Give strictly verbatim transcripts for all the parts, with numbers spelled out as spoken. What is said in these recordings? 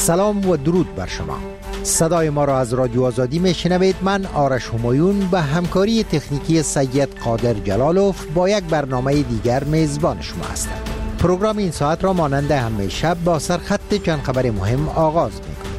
سلام و درود بر شما. صدای ما را از رادیو آزادی میشنوید. من آرش همایون به همکاری تکنیکی سید قادر جلالوف با یک برنامه دیگر میزبان شما هستم. پروگرام این ساعت را مانند همیشه با سرخط چند خبر مهم آغاز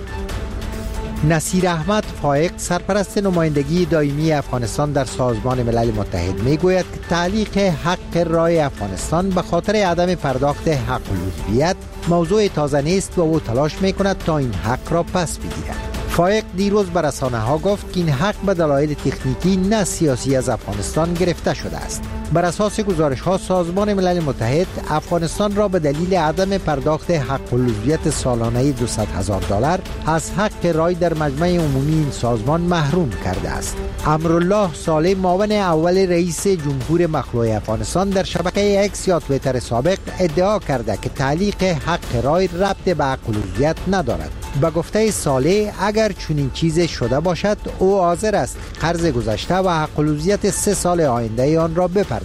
می‌کنیم. نصیر احمد فائق سرپرست نمایندگی دائمی افغانستان در سازمان ملل متحد میگوید که تعلیق حق رای افغانستان به خاطر عدم پرداخت حق العضویت موضوع تازه نیست و او تلاش میکند تا این حق را پس بگیرد. فائق دیروز به رسانه‌ها گفت که این حق به دلایل تکنیکی نه سیاسی از افغانستان گرفته شده است. بر اساس گزارش‌ها سازمان ملل متحد افغانستان را به دلیل عدم پرداخت حق العضویت سالانه دویست هزار دلار از حق رای در مجمع عمومی این سازمان محروم کرده است. امرالله صالح معاون اول رئیس جمهور مخلوع افغانستان در شبکه اکس یا توییتر سابق ادعا کرده که تعلیق حق رای ربط به حق العضویت ندارد. به گفته صالح اگر چنین چیزی شده باشد او حاضر است قرض گذشته و حق العضویت سه سال آینده آن را بپردازد.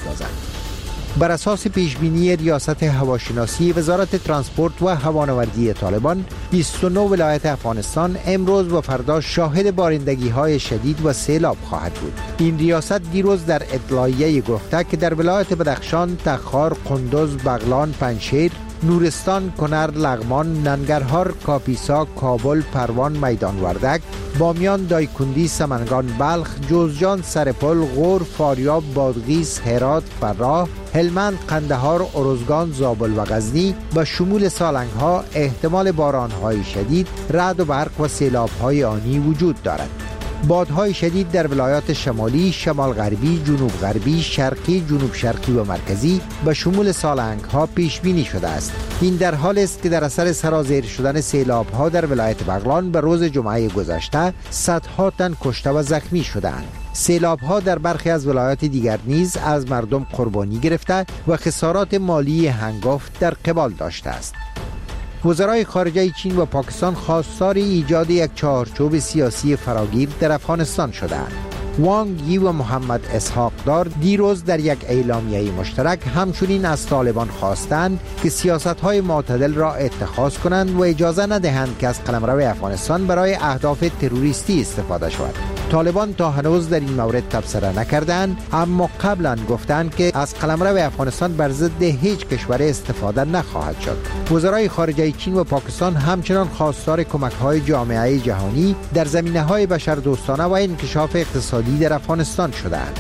بر اساس پیشبینی ریاست هواشناسی وزارت ترانسپورت و هوانوردی طالبان بیست و نه ولایت افغانستان امروز و فردا شاهد بارندگی های شدید و سیلاب خواهد بود. این ریاست دیروز در اطلاعیه گفته که در ولایت بدخشان، تخار، قندوز، بغلان، پنجشیر، نورستان، کنر، لغمان، ننگرهار، کاپیسا، کابل، پروان، میدان وردک، بامیان، دایکندی، سمنگان، بلخ، جوزجان، سرپل، غور، فاریاب، بادغیس، هرات، فراه، هلمند، قندهار، ارزگان، زابل و غزنی به شمول سالنگ‌ها احتمال باران‌های شدید، رعد و برق و سیلاب‌های آنی وجود دارد. بادهای شدید در ولایات شمالی، شمال غربی، جنوب غربی، شرقی، جنوب شرقی و مرکزی به شمول سالنگ ها پیش بینی شده است. این در حال است که در اثر سرازیر شدن سیلاب ها در ولایت بغلان به روز جمعه گذشته صدها تن کشته و زخمی شدند. سیلاب ها در برخی از ولایات دیگر نیز از مردم قربانی گرفته و خسارات مالی هنگفت در قبال داشته است. وزرای خارجه چین و پاکستان خواستار ایجاد یک چارچوب سیاسی فراگیر در افغانستان شدند. وانگ یی و محمد اسحاق دار دیروز در یک اعلامیه مشترک همچنین از طالبان خواستند که سیاست‌های معتدل را اتخاذ کنند و اجازه ندهند که از قلمرو افغانستان برای اهداف تروریستی استفاده شود. طالبان تا هنوز در این مورد تبصره نکردند، اما قبلا گفتند که از قلمرو افغانستان بر ضد هیچ کشور استفاده نخواهد شد. وزرای خارجه چین و پاکستان همچنان خواستار کمک‌های جامعه جهانی در زمینه‌های بشردوستانه و انکشاف اقتصادی در افغانستان شدند.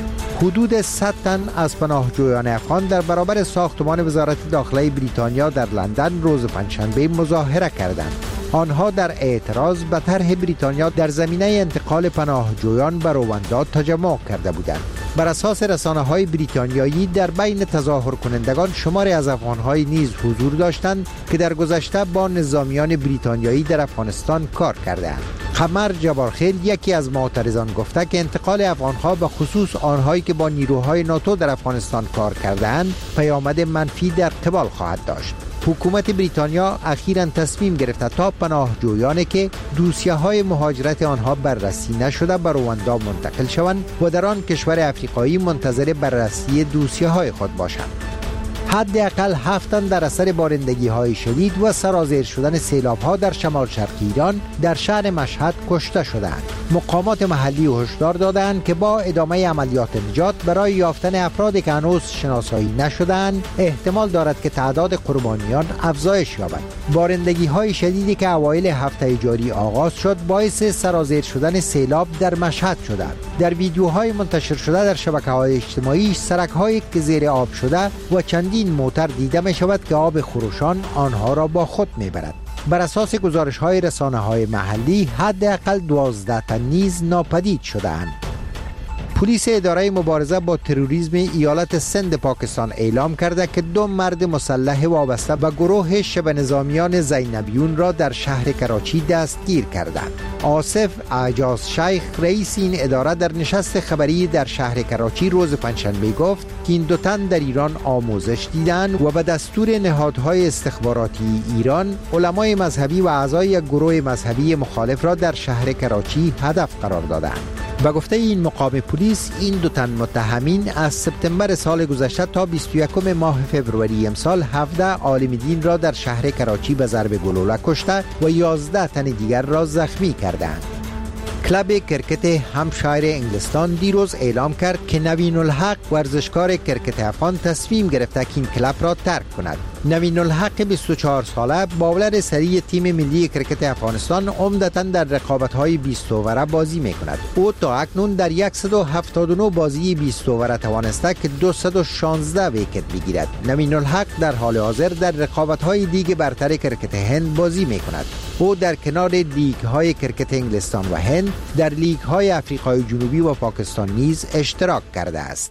حدود صد تن از پناهجویان افغان در برابر ساختمان وزارت داخله بریتانیا در لندن روز پنجشنبه مظاهره کردند. آنها در اعتراض به طرح بریتانیا در زمینه انتقال پناهجویان به رواندا تجمع کرده بودند. بر اساس رسانه‌های بریتانیایی در بین تظاهر کنندگان شماری از افغان‌های نیز حضور داشتند که در گذشته با نظامیان بریتانیایی در افغانستان کار کردند. قمر جبارخیل یکی از معترضان گفته که انتقال افغان‌ها به خصوص آنهایی که با نیروهای ناتو در افغانستان کار کردند پیامد منفی در قبال خواهد داشت. حکومت بریتانیا اخیراً تصمیم گرفته تا پناهجویانی که دوسیه‌های مهاجرت آنها بررسی نشده به رواندا منتقل شوند و در آن کشور افریقایی منتظر بررسی دوسیه‌های خود باشند. حداقل هفت تن در اثر بارندگی‌های شدید و سرازیر شدن سیلاب‌ها در شمال شرق ایران در شهر مشهد کشته شدند. مقامات محلی هشدار دادند که با ادامه عملیات نجات برای یافتن افرادی که هنوز شناسایی نشدند احتمال دارد که تعداد قربانیان افزایش یابد. بارندگی‌های شدیدی که اوایل هفته جاری آغاز شد باعث سرازیر شدن سیلاب در مشهد شدند. در ویدیوهای منتشر شده در شبکه‌های اجتماعی سرک‌هایی که زیر آب شده و چندین موتر دیده می شود که آب خروشان آنها را با خود می برد. بر اساس گزارش های رسانه های محلی حداقل دوازده تن نیز ناپدید شده‌اند. پلیس اداره مبارزه با تروریسم ایالت سند پاکستان اعلام کرده که دو مرد مسلح وابسته به گروه شبه نظامیان زینبیون را در شهر کراچی دستگیر کردند. آصف اعجاز شیخ رئیس این اداره در نشست خبری در شهر کراچی روز پنجشنبه گفت که این دو تن در ایران آموزش دیدند و به دستور نهادهای استخباراتی ایران علمای مذهبی و اعضای یک گروه مذهبی مخالف را در شهر کراچی هدف قرار دادند. به گفته این مقام پلیس، این دو تن متهمین از سپتامبر سال گذشته تا بیست و یکم ماه فوریه امسال هفده عالم دین را در شهر کراچی به ضرب گلوله کشته و یازده تن دیگر را زخمی کردند. کلب کرکت همشایر انگلستان دیروز اعلام کرد که نوین الحق ورزشکار کرکت افغان تصمیم گرفته که این کلب را ترک کند. نوین الحق بیست و چهار ساله باولر سری تیم ملی کرکت افغانستان عمدتاً در رقابت‌های بیست اووره بازی می‌کند. او تا اکنون در صد و هفتاد و نه بازی بیست اووره توانسته که دویست و شانزده ویکت بگیرد. نوین الحق در حال حاضر در رقابت‌های لیگ برتر کرکت هند بازی می‌کند. او در کنار لیگ‌های کرکت انگلستان و هند در لیگ‌های آفریقای جنوبی و پاکستان نیز اشتراک کرده است.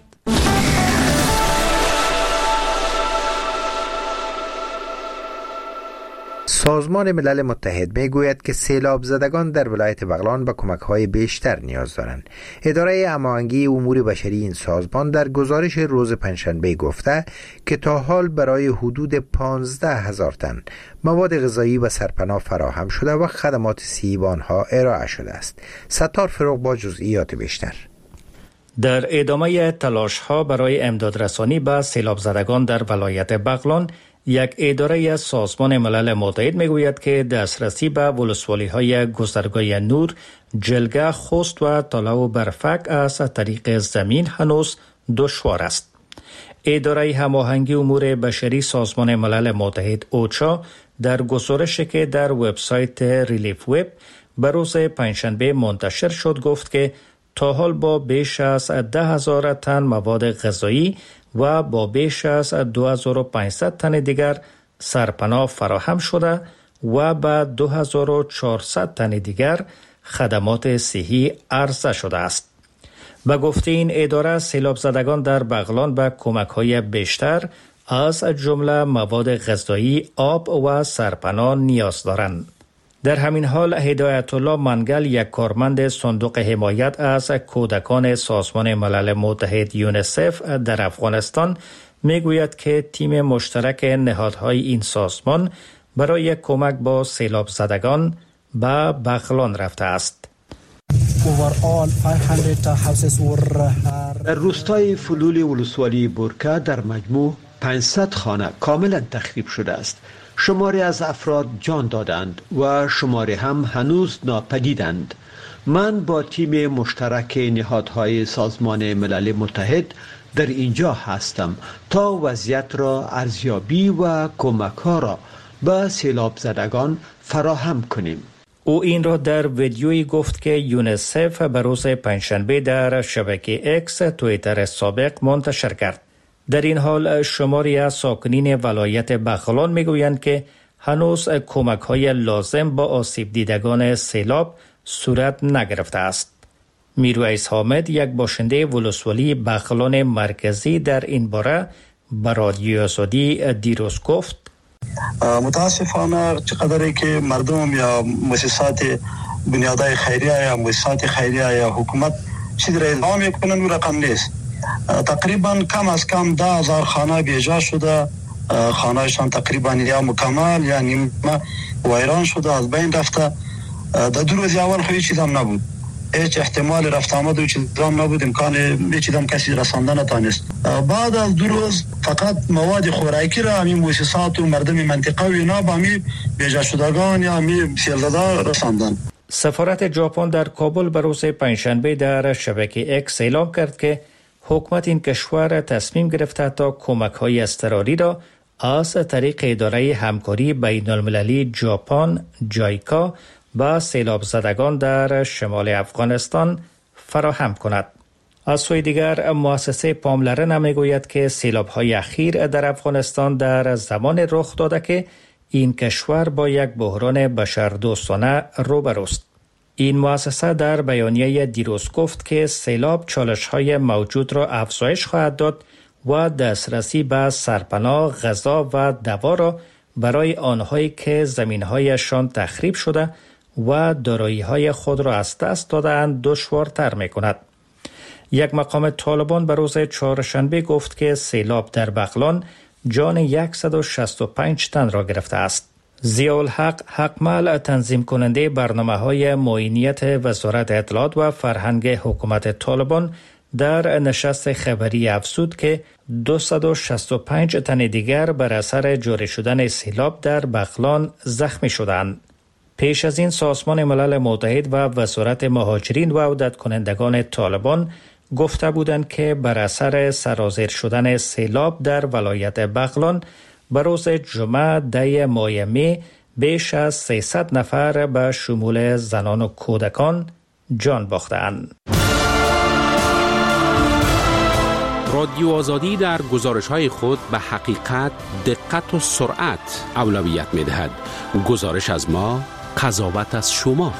سازمان ملل متحد می گوید که سیلاب زدگان در ولایت بغلان به کمک‌های بیشتر نیاز دارند. اداره هماهنگی امور بشری این سازمان در گزارش روز پنجشنبه گفته که تا حال برای حدود پانزده هزار تن مواد غذایی و سرپناه فراهم شده و خدمات صحی به آنها ارائه شده است. ستار فروغ با جزئیات بیشتر. در ادامه تلاش‌ها برای امدادرسانی به سیلاب زدگان در ولایت بغلان، یک اداره از سازمان ملل متحد میگوید که دسترسی به ولسوالی‌های گذرگاه نور، جلگه، خوست و تالا و برفک از طریق زمین هنوز دشوار است. اداره هماهنگی امور بشری سازمان ملل متحد اوچا در گزارشی که در وبسایت ریلیف وب به روز پنجشنبه منتشر شد گفت که تا حال با بیش از ده هزار تن مواد غذایی و با بیش از دو هزار و پانصد تن دیگر سرپناه فراهم شده و به دو هزار و چهارصد تن دیگر خدمات صحی عرضه شده است. به گفته این اداره، سیلاب زدگان در بغلان به کمک‌های بیشتر از جمله مواد غذایی، آب و سرپناه نیاز دارند. در همین حال هدایت الله منگل، یک کارمند صندوق حمایت از کودکان سازمان ملل متحد یونیسف در افغانستان، میگوید که تیم مشترک نهادهای این سازمان برای کمک با سیلاب زدگان به بغلان رفته است. در روستای فلول ولسوالی بورکه در مجموع پانصد خانه کاملا تخریب شده است. شماری از افراد جان دادند و شماری هم هنوز ناپدیدند. من با تیم مشترک نهادهای سازمان ملل متحد در اینجا هستم تا وضعیت را ارزیابی و کمک‌ها را به سیلاب زدگان فراهم کنیم. او این را در ویدیویی گفت که یونیسف به روز پنجشنبه در شبکه اکس توییتر سابق منتشر کرد. در این حال شماری از ساکنین ولایت بغلان میگویند که هنوز کمک‌های لازم با آسیب دیدگان سیلاب صورت نگرفته است. میرویس حامد، یک باشنده ولسوالی بغلان مرکزی، در این باره به رادیوی آزادی دیروز گفت: متاسفانه چقدری که مردم یا مؤسسات بنیادهای خیریه یا مؤسسات خیریه یا حکومت چیزی را اعلام میکنن و رقم نیست. تقریبا کم از کم ده هزار خانه بیجا شده، خانهشان تقریبا یا مکمل یا نیمه ویران شده، از بین رفته. در دو روز اول خیلی چیز هم نبود، هیچ احتمال رفت آمد و چیز هم نبود، امکان هیچ چیز هم کسی رساندن نتانست. بعد از دو روز فقط مواد خوراکی را همین مؤسسات و مردم منطقه و اینا با همین بیجا شدگان یا همین سیلزده رساندن. سفارت ژاپن در کابل به روز پنجشنبه در شبکه اکس اعلام کرد که حکومت این کشور تصمیم گرفته تا کمک‌های اضطراری را از طریق اداره همکاری بین المللی ژاپن جایکا با سیلاب زدگان در شمال افغانستان فراهم کند. از سوی دیگر مؤسسه پاملرن میگوید که سیلاب‌های اخیر در افغانستان در زمان رخ داده که این کشور با یک بحران بشردوستانه روبروست. این مؤسسه در بیانیه دیروز گفت که سیلاب چالش‌های موجود را افزایش خواهد داد و دسترسی به سرپناه، غذا و دوا را برای آنهایی که زمین‌هایشان تخریب شده و دارایی‌های خود را از دست داده‌اند دشوارتر می‌کند. یک مقام طالبان به روز چهارشنبه گفت که سیلاب در بغلان جان صد و شصت و پنج تن را گرفته است. ضیاءالحق حقمل تنظیم کننده برنامه‌های معینیت وزارت اطلاعات و فرهنگ حکومت طالبان در نشست خبری افزود که دویست و شصت و پنج تن دیگر بر اثر جاری شدن سیلاب در بغلان زخمی شدند. پیش از این سازمان ملل متحد و وزارت مهاجرین و عودت کنندگان طالبان گفته بودند که بر اثر سرازیر شدن سیلاب در ولایت بغلان به روز جمعه ده ماه می بیش از سیصد نفر به شمول زنان و کودکان جان باختند. رادیو آزادی در گزارش‌های خود به حقیقت، دقت و سرعت اولویت می‌دهد. گزارش از ما، قضاوت از شما.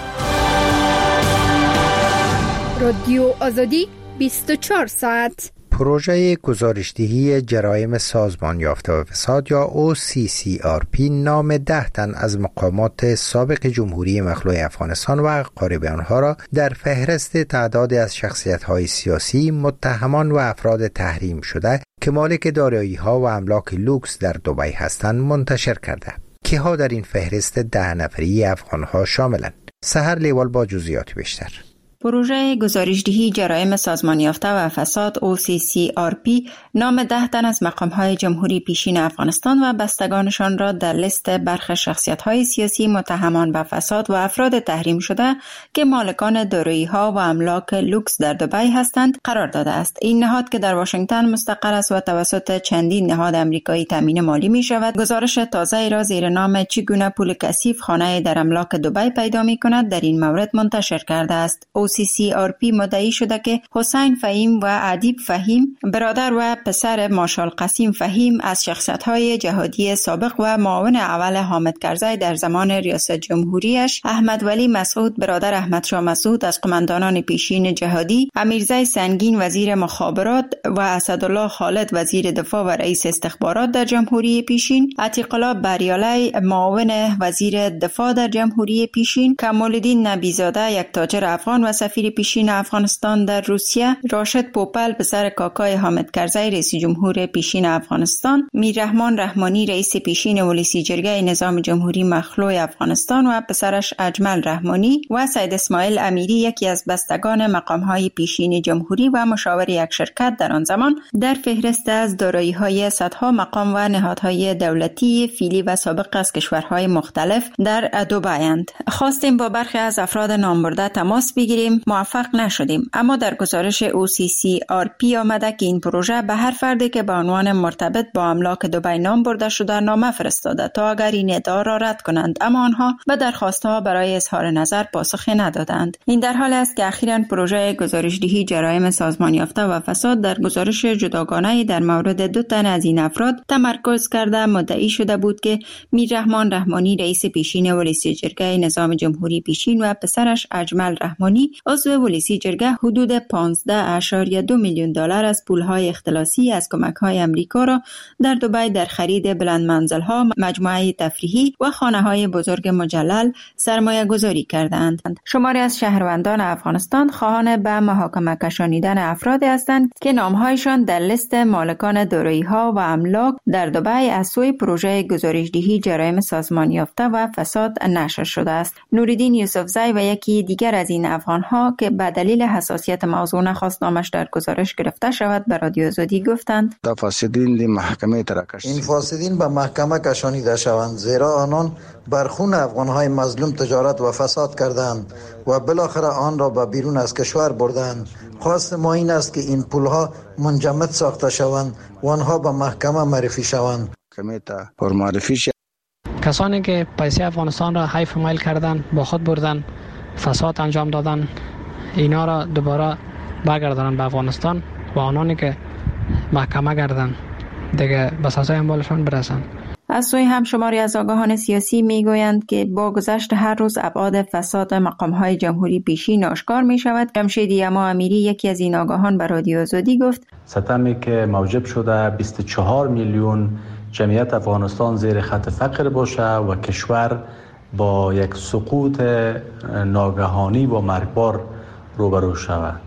رادیو آزادی بیست و چهار ساعت. پروژه گزارشدهی جرایم سازمان یافته و فساد یا او سی سی آر پی نام ده تن از مقامات سابق جمهوری مخلوع افغانستان و اقارب آنها را در فهرست تعداد از شخصیت‌های سیاسی، متهمان و افراد تحریم شده که مالک دارایی‌ها و املاک لوکس در دبی هستند منتشر کرده. کیها در این فهرست ده نفری افغان‌ها شاملند؟ سحر لیوال با جزئیات بیشتر. پروژه گزارشدهی جرایم سازمان یافته و فساد او سی سی آر پی نام ده تن از مقام‌های جمهوری پیشین افغانستان و بستگانشان را در لیست برخی شخصیت‌های سیاسی متهمان به فساد و افراد تحریم شده که مالکان دارایی‌ها و املاک لوکس در دبی هستند قرار داده است. این نهاد که در واشنگتن مستقر است و توسط چندین نهاد آمریکایی تامین مالی می‌شود، گزارش تازه‌ای را زیر نام چگونه پول کثیف خانه در املاک دبی پیدا می‌کند در این مورد منتشر کرده است. او سی سی آر پی مدعی شده که حسین فهیم و ادیب فهیم، برادر و پسر مارشال قاسم فهیم، از شخصیت‌های جهادی سابق و معاون اول حامد کرزی در زمان ریاست جمهوریش، احمد ولی مسعود برادر احمد شاه مسعود از قماندانان پیشین جهادی، امیرزی سنگین وزیر مخابرات و اسدالله خالد وزیر دفاع و رئیس استخبارات در جمهوری پیشین، عتیق الله بریالی معاون وزیر دفاع در جمهوری پیشین، کمال‌الدین نبیزاده یک تاجر افغان و سفیر پیشین افغانستان در روسیه، راشد پوپل پسر کاکای حامد کرزی رئیس جمهور پیشین افغانستان، میررحمان رحمانی رئیس پیشین ولسی جرگه نظام جمهوری مخلوع افغانستان و پسرش اجمل رحمانی و سید اسماعیل امیری یکی از بستگان مقام‌های پیشین جمهوری و مشاور یک شرکت در آن زمان در فهرست از دارایی‌های صدها مقام و نهادهای دولتی فعلی و سابق از کشورهای مختلف در دبی‌اند. خواستیم با برخی از افراد نامبرده تماس بگیریم، موفق نشدیم، اما در گزارش او سی سی آر پی آمده که این پروژه به هر فردی که به عنوان مرتبط با املاک دبی نام برده شده نامه فرستاده تا اگر این ادعا را رد کنند، اما آنها به درخواستها برای اظهار نظر پاسخی ندادند. این در حالی است که اخیراً پروژه گزارشدهی جرایم سازمان یافته و فساد در گزارش جداگانه‌ای در مورد دو تن از این افراد تمرکز کرده مدعی شده بود که میررحمان رحمانی رئیس پیشین ولسی جرگه نظام جمهوری پیشین و پسرش اجمل رحمانی عضو ولسی جرگه حدود پانزده اشاریه دو میلیون دلار از پولهای اختلاسی از کمک‌های امریکا را در دبی در خرید بلند منزل‌ها، مجموعه تفریحی و خانه‌های بزرگ مجلل سرمایه گذاری کردند. شماری از شهروندان افغانستان خواهان به محاکمه کشانیدن افرادی هستند که نام‌هایشان در لیست مالکان دارایی‌ها و املاک در دبی از سوی پروژه گزارشدهی جرایم سازمان یافته و فساد نشر شده است. نوریدین یوسفزی و یکی دیگر از این افغان‌ها که به دلیل حساسیت موضوع نخواست نامش در گزارش گرفته شود به رادیو آزادی گفتند: دا فاسدین دی محکمه ترکش این فاسدین به محکمه کشانیده شوند، زیرا آنان بر خون افغان‌های مظلوم تجارت و فساد کردند و بالاخره آن را به بیرون از کشور بردند. خواست ما این است که این پولها منجمد ساخته شوند و آنها به محکمه معرفی شوند. کمیته پر معرفی شد. کسانی که پیسه افغانستان را حیف میل کردند، با خود بردن، فساد انجام دادن، اینا را دوباره برگردانند به افغانستان و آنانی که محکمه گردن دیگه به سزای اموالشان برسند. از سوی هم شماری از آگاهان سیاسی میگویند که با گذشت هر روز ابعاد فساد مقام‌های جمهوری پیشین آشکار می شود. جمشید یما امیری یکی از این آگاهان به رادیو آزادی گفت: ستمی که موجب شده بیست و چهار میلیون جمعیت افغانستان زیر خط فقر باشه و کشور با یک سقوط ناگهانی و مرگبار روبرو شود.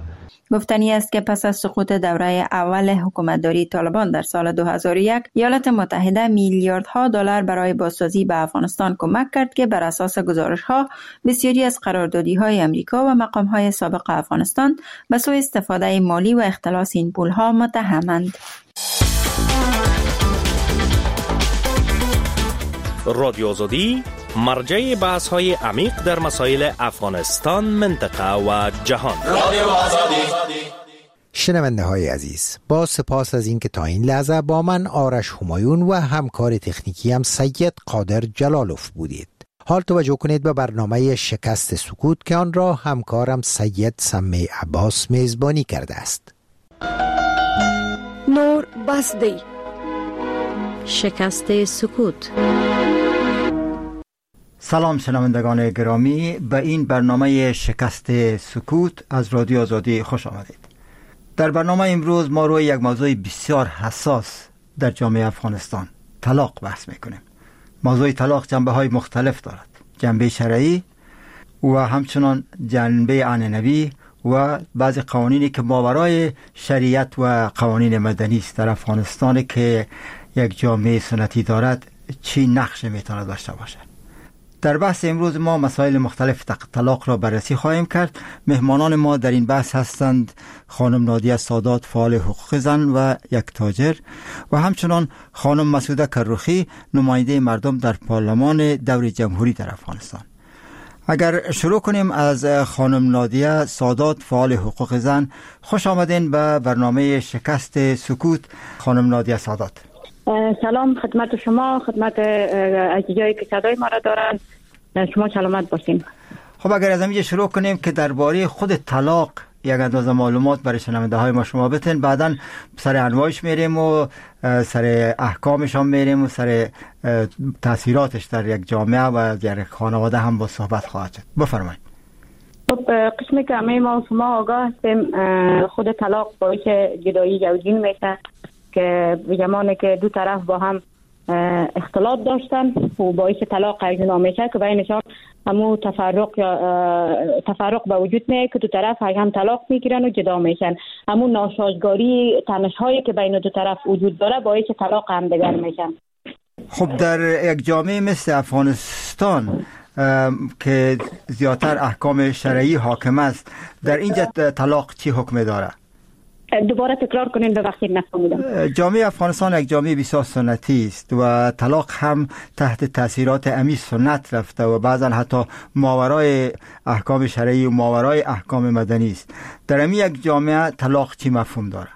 گفتنی است که پس از سقوط دوره اول حکومتداری طالبان در سال دو هزار و یک، ایالات متحده میلیاردها دلار برای بازسازی به افغانستان کمک کرد که بر اساس گزارش‌ها بسیاری از قراردادی‌های امریکا و مقام‌های سابق افغانستان به سوی استفاده مالی و اختلاس این پول‌ها متهمند. رادیو آزادی مرجع بحث های عمیق در مسائل افغانستان، منطقه و جهان. رادیو آزادی. شنونده های عزیز، با سپاس از اینکه تا این لحظه با من آرش همایون و همکار تکنیکی هم سید قادر جلالوف بودید. حال توجه کنید به برنامه شکست سکوت که آن را همکارم سید سمی عباس میزبانی کرده است. نور بسدی، شکست سکوت. سلام شنوندگان گرامی، به این برنامه شکست سکوت از رادیو آزادی خوش آمدید. در برنامه امروز ما روی یک موضوع بسیار حساس در جامعه افغانستان، طلاق، بحث میکنیم. موضوع طلاق جنبه های مختلف دارد، جنبه شرعی و همچنان جنبه عنعنوی و بعضی قوانینی که ماورای شریعت و قوانین مدنی است در افغانستان که یک جامعه سنتی دارد چی نقش میتواند داشته باشد. در بحث امروز ما مسائل مختلف طلاق را بررسی خواهیم کرد. مهمانان ما در این بحث هستند خانم نادیه سادات، فعال حقوق زن و یک تاجر، و همچنان خانم مسعوده کروخی، نماینده مردم در پارلمان دور جمهوری در افغانستان. اگر شروع کنیم از خانم نادیه سادات، فعال حقوق زن. خوش آمدین به برنامه شکست سکوت. خانم نادیه سادات، سلام خدمت شما، خدمت عزیزایی که صدای ما را دارند. شما سلامت باشین. خب اگر از همینجا شروع کنیم که درباره خود طلاق یک اندازه معلومات برای شنونده های ما شما بتین، بعداً سر انواعش میریم و سر احکامش هم میریم و سر تاثیراتش در یک جامعه و در یک خانواده هم با صحبت خواهد شد. بفرمایید. خب قسمی که همه ما شما آگاه هستیم، خود طلاق باعث جدایی زوجین میشه که زمانی که دو طرف با هم اختلاط داشتن و باعث طلاق اجرا میشه که بینشان همون تفرق یا تفرق به وجود میاد که دو طرف هم طلاق میگیرن و جدا میشن. همون ناسازگاری، تنش‌هایی که بین دو طرف وجود داره باعث طلاق هم دیگر میشن. خب در یک جامعه مثل افغانستان که زیادتر احکام شرعی حاکم است، در اینجا طلاق چی حکم داره؟ دوباره تکرار کنین، ببخشید نفهمیدم. جامعه افغانستان یک جامعه بسیار سنتی است و طلاق هم تحت تاثیرات امی سنت رفته و بعضا حتی ماورای احکام شرعی و ماورای احکام مدنی است. در امی یک جامعه طلاق چی مفهوم داره؟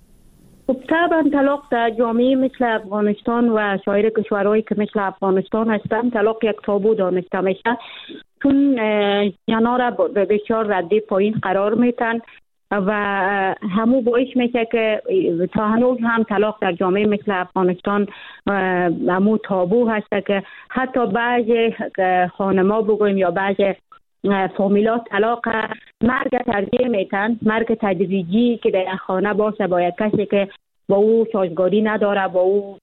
خب طبعا طلاق در جامعه مثل افغانستان و سایر کشورهایی که مثل افغانستان هستند طلاق یک تابو دانسته میشه، چون زنها را به بسیار رده پایین قرار میتن و همون باعث میشه که تا هنوز هم طلاق در جامعه مثل افغانستان همون تابو هست که حتی بعضی خانما بگویم یا بعضی فامیلات طلاق مرگ ترجیح میتن، مرگ تدریجی که در خانه باشه با یک کسی که با او سازگاری نداره، با او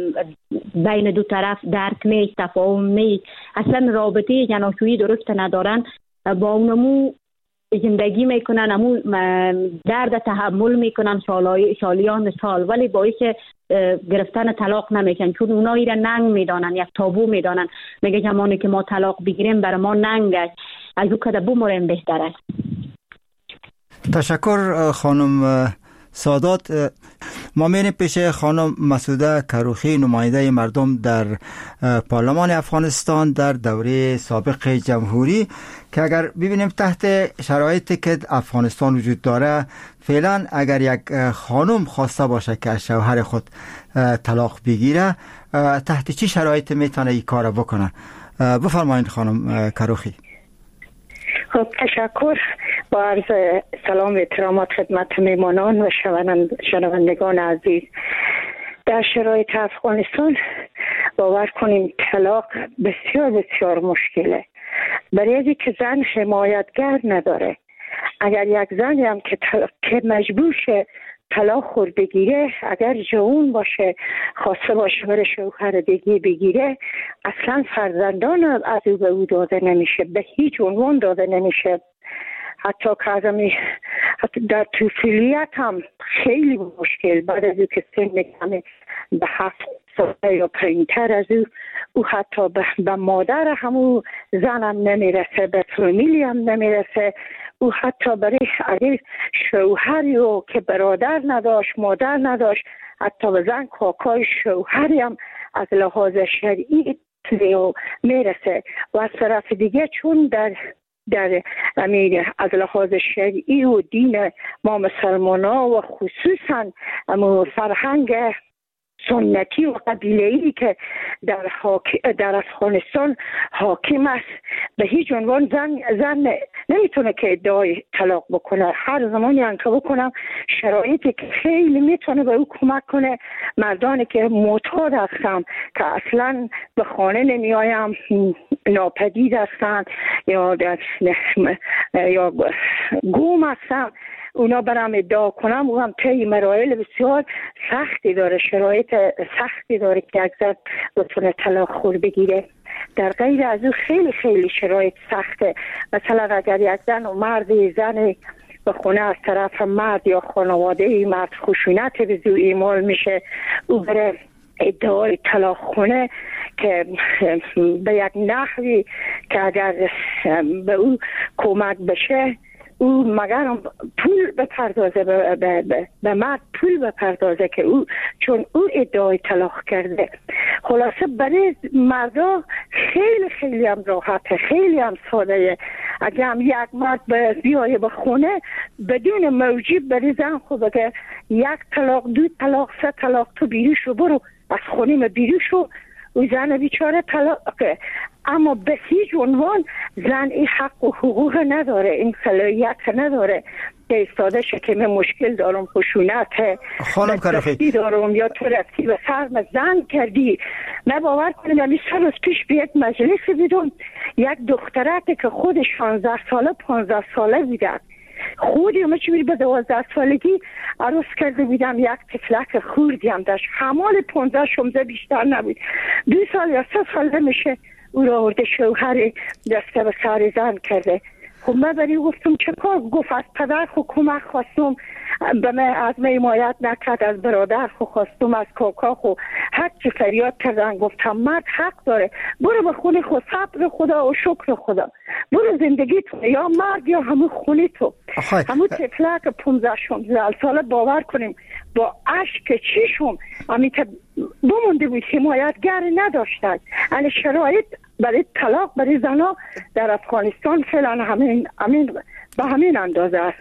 بین دو طرف درک نیست، تفاهم نیست، اصلا رابطه زناشویی درست ندارن، با اونمو زندگی میکنن، همون درد تحمل میکنن سالیان سال، ولی باعث گرفتن طلاق نمیشن چون اونا ایره ننگ میدانن، یک تابو میدانن. میگه زمانی که ما طلاق بگیریم برای ما ننگ است، از او که بمریم بهتر است. تشکر خانم سادات. ما میریم پیش خانم مسعوده کروخی، نماینده مردم در پارلمان افغانستان در دوره سابق جمهوری، که اگر ببینیم تحت شرایطی که افغانستان وجود داره فعلا اگر یک خانم خواسته باشه که از شوهر خود طلاق بگیره، تحت چی شرایطی میتونه این کار بکنه؟ بفرمایید خانم کروخی. خب تشکر. با عرض سلام و احترامات خدمت میمانان و شنوندگان عزیز. در شرایط افغانستان باور کنیم طلاق بسیار بسیار مشکله، برای از که زن حمایتگر نداره. اگر یک زنی هم که, که مجبور شه طلاق خود بگیره، اگر جوان باشه خواسته باشه بره شوهر دیگه بگیره، اصلا فرزندان از او به او داده نمیشه، به هیچ عنوان داده نمیشه. حتی که از در طفولیت هم خیلی مشکل، بعد از که سن کمی به هفت ساله یا پایین‌تر از او او حتی به, به مادر همو زنم نمیرسه، به فامیلی هم نمیرسه. او حتی برای اگر شوهری رو که برادر نداشت، مادر نداشت، حتی به زن کاکای شوهری هم از لحاظ شرعی میرسه. و از طرف دیگه چون در در امیر از لحاظ شرعی و دین ما مسلمان ها و خصوصا فرهنگ سنتی و قبیله‌ای که در حاک... در افغانستان حاکم است، به هیچ عنوان زن زن نمیتونه که ادعای طلاق بکنه. هر زمانی هم که بکنم شرایطی که خیلی میتونه به او کمک کنه، مردانی که معتاد هستن که اصلا به خانه نمیایم، ناپدید هستن یا در... یا گم هستن، اونا برام ادعا کنم او هم طی مراحل بسیار سختی داره، شرایط سختی داره که یک زن بتونه طلاق خور بگیره. در غیر از او خیلی خیلی شرایط سخته. مثلا اگر یک زن و مرد زن به خونه از طرف مرد یا خانواده مرد خشونت به زو ایمال میشه، او بره ادعای طلاق خونه که به یک نحوی که اگر به او کمک بشه او مگر پول بپردازه به, به, به, به مرد پول بپردازه که او چون او ادعای طلاق کرده. خلاصه برای مردا خیلی خیلی هم راحته، خیلی هم ساده. اگه هم یک مرد بیایه به خونه بدون موجب برای زن خود بگه یک طلاق، دو طلاق، سه طلاق، تو بیرون شو، برو از خونه ما بیرون شو، و زن بیچاره طلاقه. اما به هیچ عنوان زن این حق و حقوق نداره، این صلاحیت نداره که ایستاده شه که من مشکل دارم، خشونت خانم کرخی دارم یا تو رفتی به سرم زن کردی. من باور کنم یعنی سه روز پیش به یک مجلس دیدم یک دخترک که خود شانزده ساله پانزده ساله بودن، خودی همه چی به دوازده سالگی عروس کرده بودم، یک تفلک خوردی هم داشت، حمال پانزده شمزه بیشتر نبود، دو سال یا سه سال میشه او را آورده شوهر دسته به سر زن کرده. خب من برای گفتم چه کار؟ گفت از پدر خو کمک خواستم، به من از من حمایت نکرد، از برادر خو خواستم، از کاکا خو هر چی فریاد کردن. گفتم مرد حق داره، برو به خونه خود، صبر خدا و شکر خدا، برو زندگی تو، یا مرد یا همون خونه تو. همون تفلک پونزده شانزده ساله باور کنیم با اشک چیشم همی که بمونده بود، حمایتگر نداشتن. یعنی شرایط برای طلاق برای زنها در افغانستان فعلا همین همین به همین اندازه است.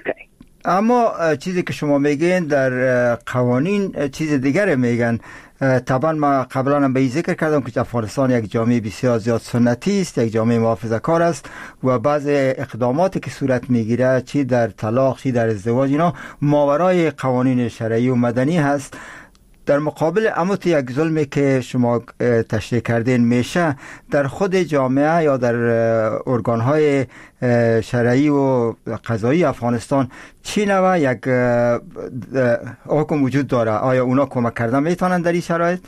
اما چیزی که شما میگین در قوانین چیز دیگر میگن. طبعا ما قبلا هم به این ذکر کردم که افغانستان یک جامعه بسیار زیاد سنتی است، یک جامعه محافظه‌کار است و بعض اقداماتی که صورت میگیره چی در طلاق چی در ازدواج اینا ماورای قوانین شرعی و مدنی هست. در مقابل اما یک ظلمی که شما تشریح کردین میشه در خود جامعه یا در ارگانهای شرعی و قضایی افغانستان چی نوع یک حکم وجود داره؟ آیا اونا کمک کردن میتونن در این شرایط؟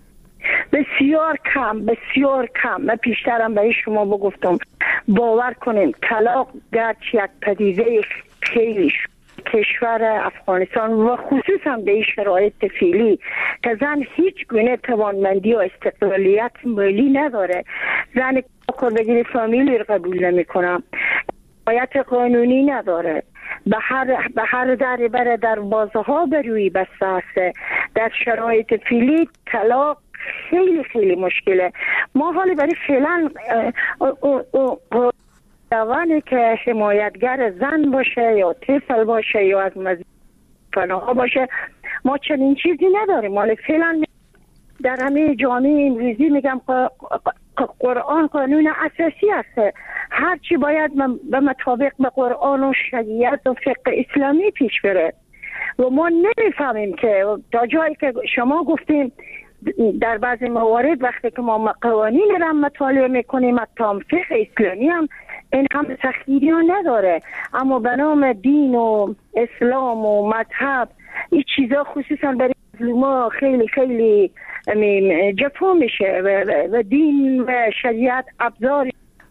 بسیار کم، بسیار کم. من پیشترم به شما بگفتم باور کنیم طلاق گرچه یک پدیده خیلی کشور افغانستان و خصوصا به این شرایط فعلی که زن هیچ گونه توانمندی و استقلالیت مالی نداره، زن کار بگیری فامیلی رو قبول نمی کنم، حمایت قانونی نداره، به هر به هر در بره در بازه ها بروی بسته است. در شرایط فعلی طلاق خیلی خیلی مشکله. ما حالی برای فعلا جوانی که حمایتگر زن باشه یا طفل باشه یا از مزیفناها باشه ما چنین چیزی نداریم. مال فعلا در همه جامعه امروزی میگم قرآن قانون اساسی است، هرچی باید به مطابق به قرآن و شریعت و فقه اسلامی پیش بره و ما نمیفهمیم که تا جایی که شما گفتیم در بعضی موارد وقتی که ما قوانین را مطالعه میکنیم حتی فقه اسلامی هم این هم تخییری ها نداره، اما به نام دین و اسلام و مذهب این چیزا خصوصا برای مظلوما خیلی خیلی جفا میشه و دین و شریعت ابزار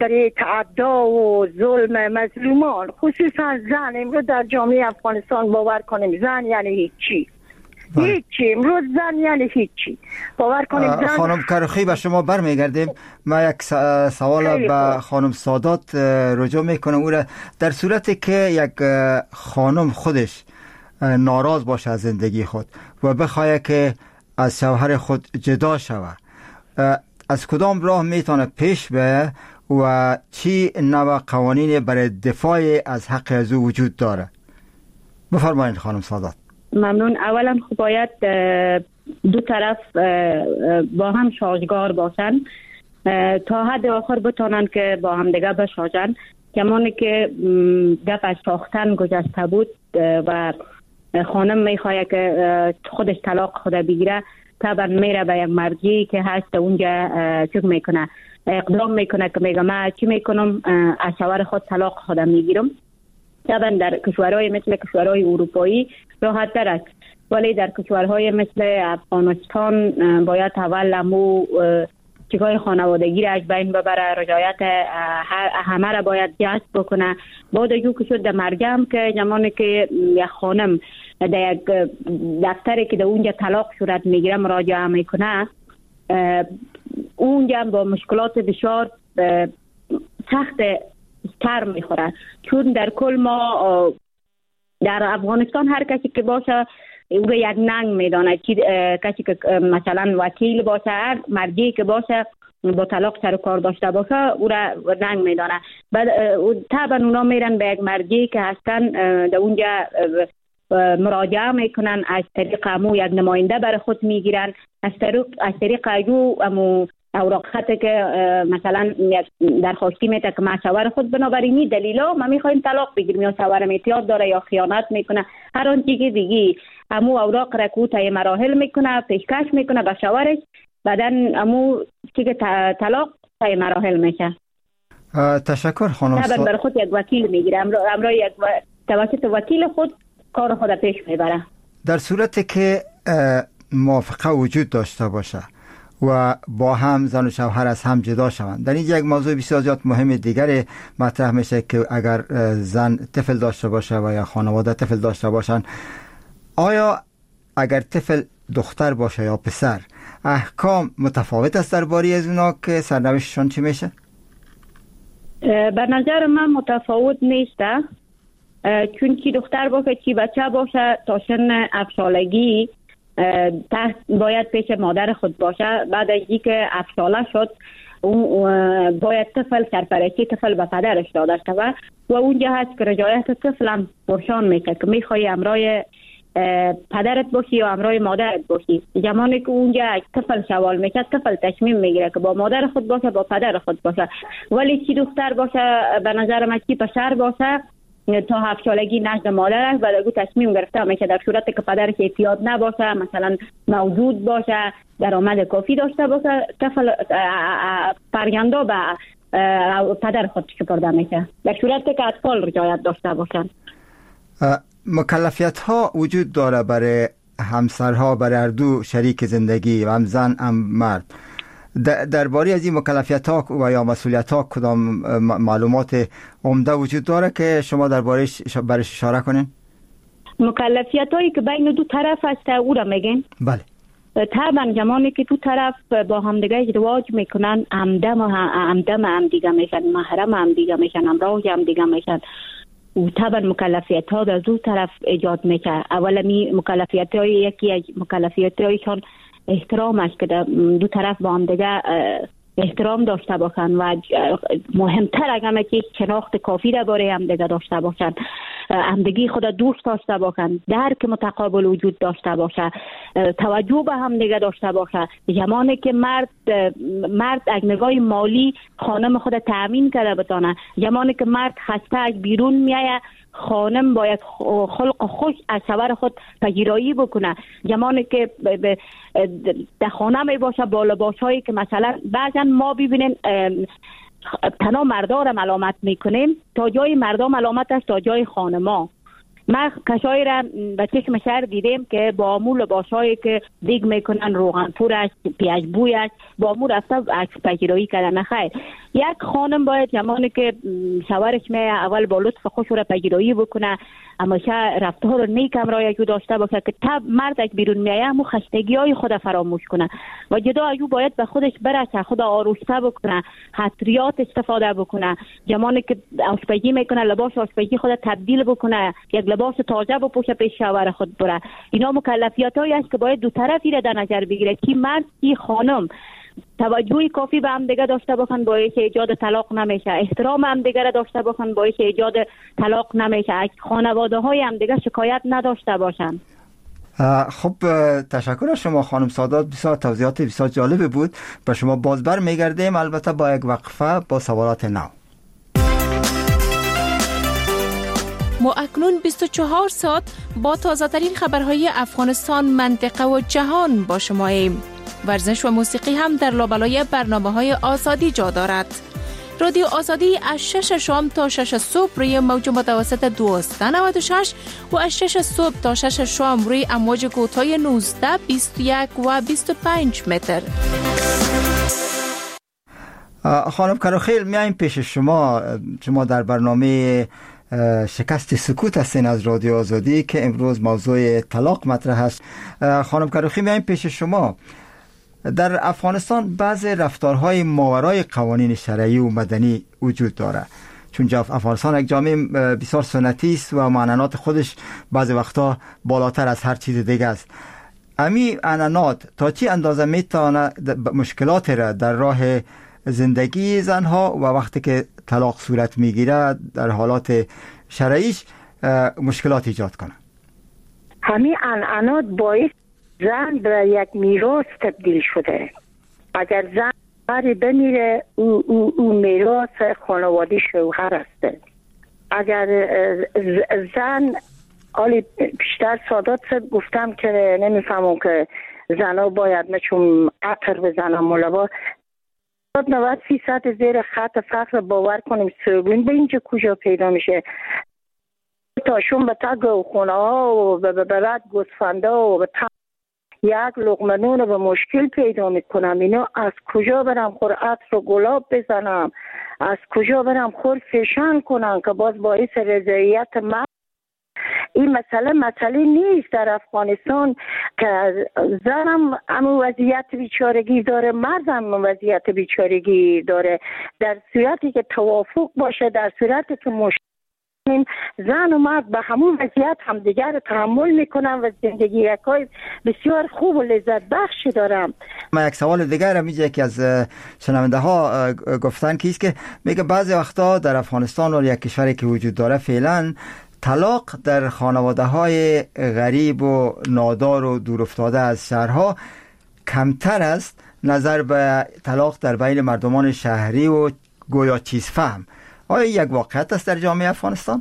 سر تعدا و ظلم مظلومان خصوصا زن. امروز در جامعه افغانستان باور کنیم زن یعنی هیچی، هیچی. امروز زن یعنی هیچی. باور کنیم زن. خانم کرخی به شما برمیگردیم. ما یک سوال به خانم سادات رجوع میکنم. او در صورتی که یک خانم خودش ناراض باشه از زندگی خود و بخواه که از شوهر خود جدا شود، از کدام راه میتونه پیش به و چی نوع قوانین برای دفاع از حق از او وجود داره؟ بفرمایید خانم سادات. ممنون. اولا خب باید دو طرف با هم سازگار باشن تا حد آخر بتونن که با هم دیگه بسازن. کمانی که گپ از ساختن گذشته بود و خانم میخواه که خودش طلاق خود بگیره، طبعا میره به یک مرجعی که هست اونجا چک میکنه، اقدام میکنه که میگه من چی میکنم، از شوهر خود طلاق خودم میگیرم. طبعا در کشورهای مثل کشورهای اروپایی راحت تر است، ولی در کشورهای مثل افغانستان باید اول امو چیکار خانوادگی را از بین ببره، رضایت همه را باید جذب بکنه. بعد جو که شد در مرجع که زمانی که یک خانم در یک دفتری که در اونجا طلاق صورت میگیره مراجعه میکنه، اونجا با مشکلات بسیار سخت تر میخوره. چون در کل ما در افغانستان هر کسی که باشه او را یک ننگ میدانه، کسی که مثلا وکیل باشه، هر مرجعی که باشه با طلاق سر کار داشته باشه او را ننگ میدانه. بعد طبعا اونا میرن به یک مرجعی که هستن در اونجا مراجعه میکنن، از طریق امو یک نماینده برای خود میگیرن، از طریق از طریق جو امو اوراق خطه که مثلا درخواستی میده که ما شوهر خود بنابراین این دلیلا ما میخوایم طلاق بگیریم، یا شوهرم اعتیاد داره یا خیانت میکنه، هر آن چیزی دیگه امو اوراق را که طی مراحل میکنه پیشکش میکنه به شوهرش، بعداً امو چیزی طلاق طی مراحل میشه. تشکر خانم. طبعا برای خود یک وکیل میگیره، امرای یک و... توسط وکیل خود کار خود پیش میبره. در صورتی که موافقه وجود داشته باشه و با هم زن و شوهر از هم جدا شوند، در اینجا یک موضوع بسیار زیاد مهم دیگری مطرح میشه که اگر زن طفل داشته باشه و یا خانواده طفل داشته باشن، آیا اگر طفل دختر باشه یا پسر احکام متفاوت است درباره از اونا که سرنوشتشان چی میشه؟ به نظر من متفاوت نیسته، چون کی دختر باشه کی بچه باشه تا سن هفت سالگی تحت باید پیش مادر خود باشه. بعد از اینکه هفت ساله شد باید طفل سرپرستی طفل به پدرش داده شود و اونجا هست که رضایت طفل هم روشن میشه که میخوای همراه پدرت باشی یا همراه مادرت باشی. زمانی که اونجا طفل سوال میشه طفل تصمیم میگیره که با مادر خود باشه با پدر خود باشه. ولی چی دختر باشه به نظر من چی پسر باشه تا هفت سالگی نزد مادرش بعد از تصمیم گرفته میشه، در صورتی که پدرش اعتیاد نباشه، مثلا موجود باشه، درآمد کافی داشته باشه، طفل فرزندا به پدر خود سپرده میشه، در صورتی که اطفال رضایت داشته باشن. مکلفیت ها وجود داره برای همسرها، برای هر دو شریک زندگی، هم زن هم مرد. درباره از این مکلفیت ها و یا مسئولیت ها کدام معلومات عمده وجود داره که شما دربارهش برش اشاره کنین؟ مکلفیت هایی که بین دو طرف هست او را میگین؟ بله. طبعا زمانی که دو طرف با همدیگه ازدواج میکنن همدم همدم هم دیگه میشن، محرم هم دیگه میشن، همراه هم دیگه میشن. و طبعا مکلفیت ها در دو طرف ایجاد میشه. اولا می مکلفیت های یکی از مکلفیت هایشان احترام است که دو طرف با هم دیگه احترام داشته باشن و مهمتر اگر که شناخت کافی درباره هم دیگه داشته باشن، همدیگه خود دوست داشته باشن، درک متقابل وجود داشته باشه، توجه به هم دیگه داشته باشه. زمانی که مرد مرد از نگاه مالی خانم خود تامین کرده بتونه، زمانی که مرد خسته از بیرون میایه خانم باید خلق خوش از شوهر خود پذیرایی بکنه. زمانی که در خانه می باشه با لباس هایی که مثلا بعضا ما ببینین تنها مردا را ملامت میکنیم، تا جای مردا ملامت است تا جای خانما. ما کسایی را به چشم شهر دیدیم که با امو لباس هایی که دیگ میکنن روغن پور است، پیاز بوی است، با امو رفته عکس پذیرایی کردن. خیر یک خانم باید زمانی که شوهرش می اول با لطف خوش را پذیرایی بکنه، همیشه رفتار رو نیک رعایت داشته باشه که تا مردش بیرون میایه همون خستگی های خود فراموش کنه و جدا از او باید به خودش برسه، خود آراسته بکنه، حتریات استفاده بکنه. زمانی که آشپزی میکنه لباس آشپزی خود تبدیل بکنه، یک لباس تازه بپوشه پیش شوهر خود بره. اینا مکلفیت هایی است که باید دو طرفی را در نظر بگیره، کی مرد کی خانم. توجه کافی به هم دیگه داشته باشن باعث ایجاد طلاق نمیشه، احترام هم دیگه داشته باشن باعث ایجاد طلاق نمیشه، از خانواده های هم دیگه شکایت نداشته باشن. خب تشکر از شما خانم سادات، بسیار توضیحات بسیار جالب بود. به شما باز بر میگردیم، البته با یک وقفه با سوالات نو. ما اکنون بیست و چهار ساعت با تازه ترین خبرهای افغانستان، منطقه و جهان با شما ایم. ورزش و موسیقی هم در لابلای برنامه‌های آزادی جا دارد. رادیو آزادی از شش شام تا شش صبح روی موج متوسط دویست و نود و شش و از شش صبح تا شش شام روی امواج کوتاه نوزده، بیست و یک و بیست و پنج متر. خانم کروخیل، میایم پیش شما. شما در برنامه شکست سکوت هستین از رادیو آزادی که امروز موضوع طلاق مطرح است. خانم کروخیل، میایم پیش شما. در افغانستان بعض رفتارهای ماورای قوانین شرعی و مدنی وجود داره، چون افغانستان یک جامعه بسیار سنتی است و معننات خودش بعض وقتا بالاتر از هر چیز دیگه است. امی عنعنات تا چی اندازه میتونه مشکلات را در راه زندگی زنها و وقتی که طلاق صورت میگیره در حالات شرعیش مشکلات ایجاد کنه؟ همین عنعنات باعث زن به یک میراث تبدیل شده. اگر زن بری بمیره او, او, او میراث خانواده شوهر است. اگر زن آلی بیشتر سادات گفتم که نمیفهمم که زنها باید نچون عطر بزنم مولبا نود فیصد زیر خط فقر. باور کنیم سرگون به اینجا کجا پیدا میشه؟ تاشون به تا گوخونه ها و به بعد گوسفنده و به تا یک لقمه نون به مشکل پیدا میکنم. اینا از کجا برم خور عطر و گلاب بزنم؟ از کجا برم خور فشن کنم که باز باعث رضایت من؟ این مسئله مسئله نیست در افغانستان که زنم همون وضعیت بیچارگی داره، مردم وضعیت بیچارگی داره. در صورتی که توافق باشه، در صورتی که مشکل زن و مرد به همون وضعیت همدیگر رو تحمل میکنن و زندگی یکای بسیار خوب و لذت بخش دارم. ما یک سوال دیگر میگه که از شنونده ها گفتن که ایست که میگه بعضی وقتا در افغانستان و یک کشوری که وجود داره فعلا طلاق در خانواده های غریب و نادار و دور افتاده از شهرها کمتر است نظر به طلاق در بین مردمان شهری و گویا چیز فهم. آیا یک واقعیت است در جامعه افغانستان؟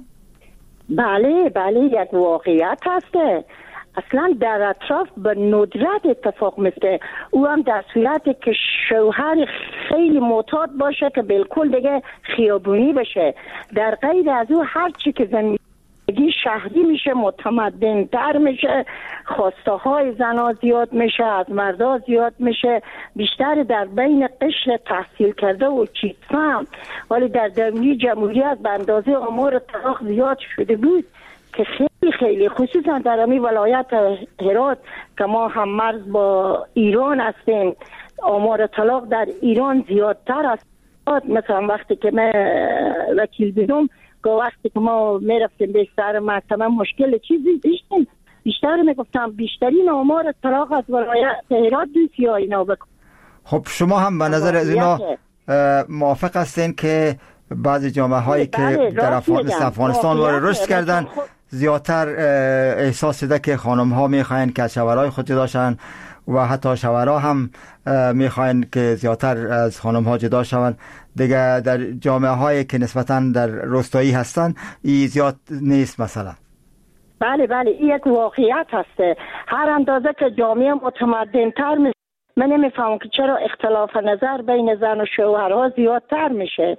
بله بله یک واقعیت هست. اصلا در اطراف به ندرت اتفاق میفته. او هم در صورتی که شوهر خیلی معتاد باشه که بالکل دیگه خیابونی بشه. در غیر از او هر چی که زندگی شهری میشه متمدن تر میشه، خواسته های زنا زیاد میشه، از مردا زیاد میشه، بیشتر در بین قشر تحصیل کرده و چیز فهم. ولی در دوران جمهوریت به اندازه آمار طلاق زیاد شده بود که خیلی خیلی خصوصا در امی ولایت هرات که ما هم مرز با ایران هستیم، آمار طلاق در ایران زیادتر است. مثلا وقتی که من وکیل بودم که وقتی که ما میرفتیم بیشتر محکمه مشکل چیزی داشتیم، بیشتر میگفتم بیشترین آمار طلاق از ولایت هرات دوست یا اینا بکن. خب شما هم به نظر از اینا موافق هستین که بعضی جامعه هایی که در افغانستان وارد رشد کردن زیادتر احساس شده که خانم ها میخواین که از شوهرای خود جدا شن و حتی شوهرها هم میخواین که زیادتر از خانم ها جدا شون دیگه؟ در جامعه هایی که نسبتاً در روستایی هستن این زیاد نیست مثلا. بله بله این یک واقعیت هسته. هر اندازه که جامعه متمدن تر میشه من نمیفهمم که چرا اختلاف نظر بین زن و شوهرها زیادتر میشه.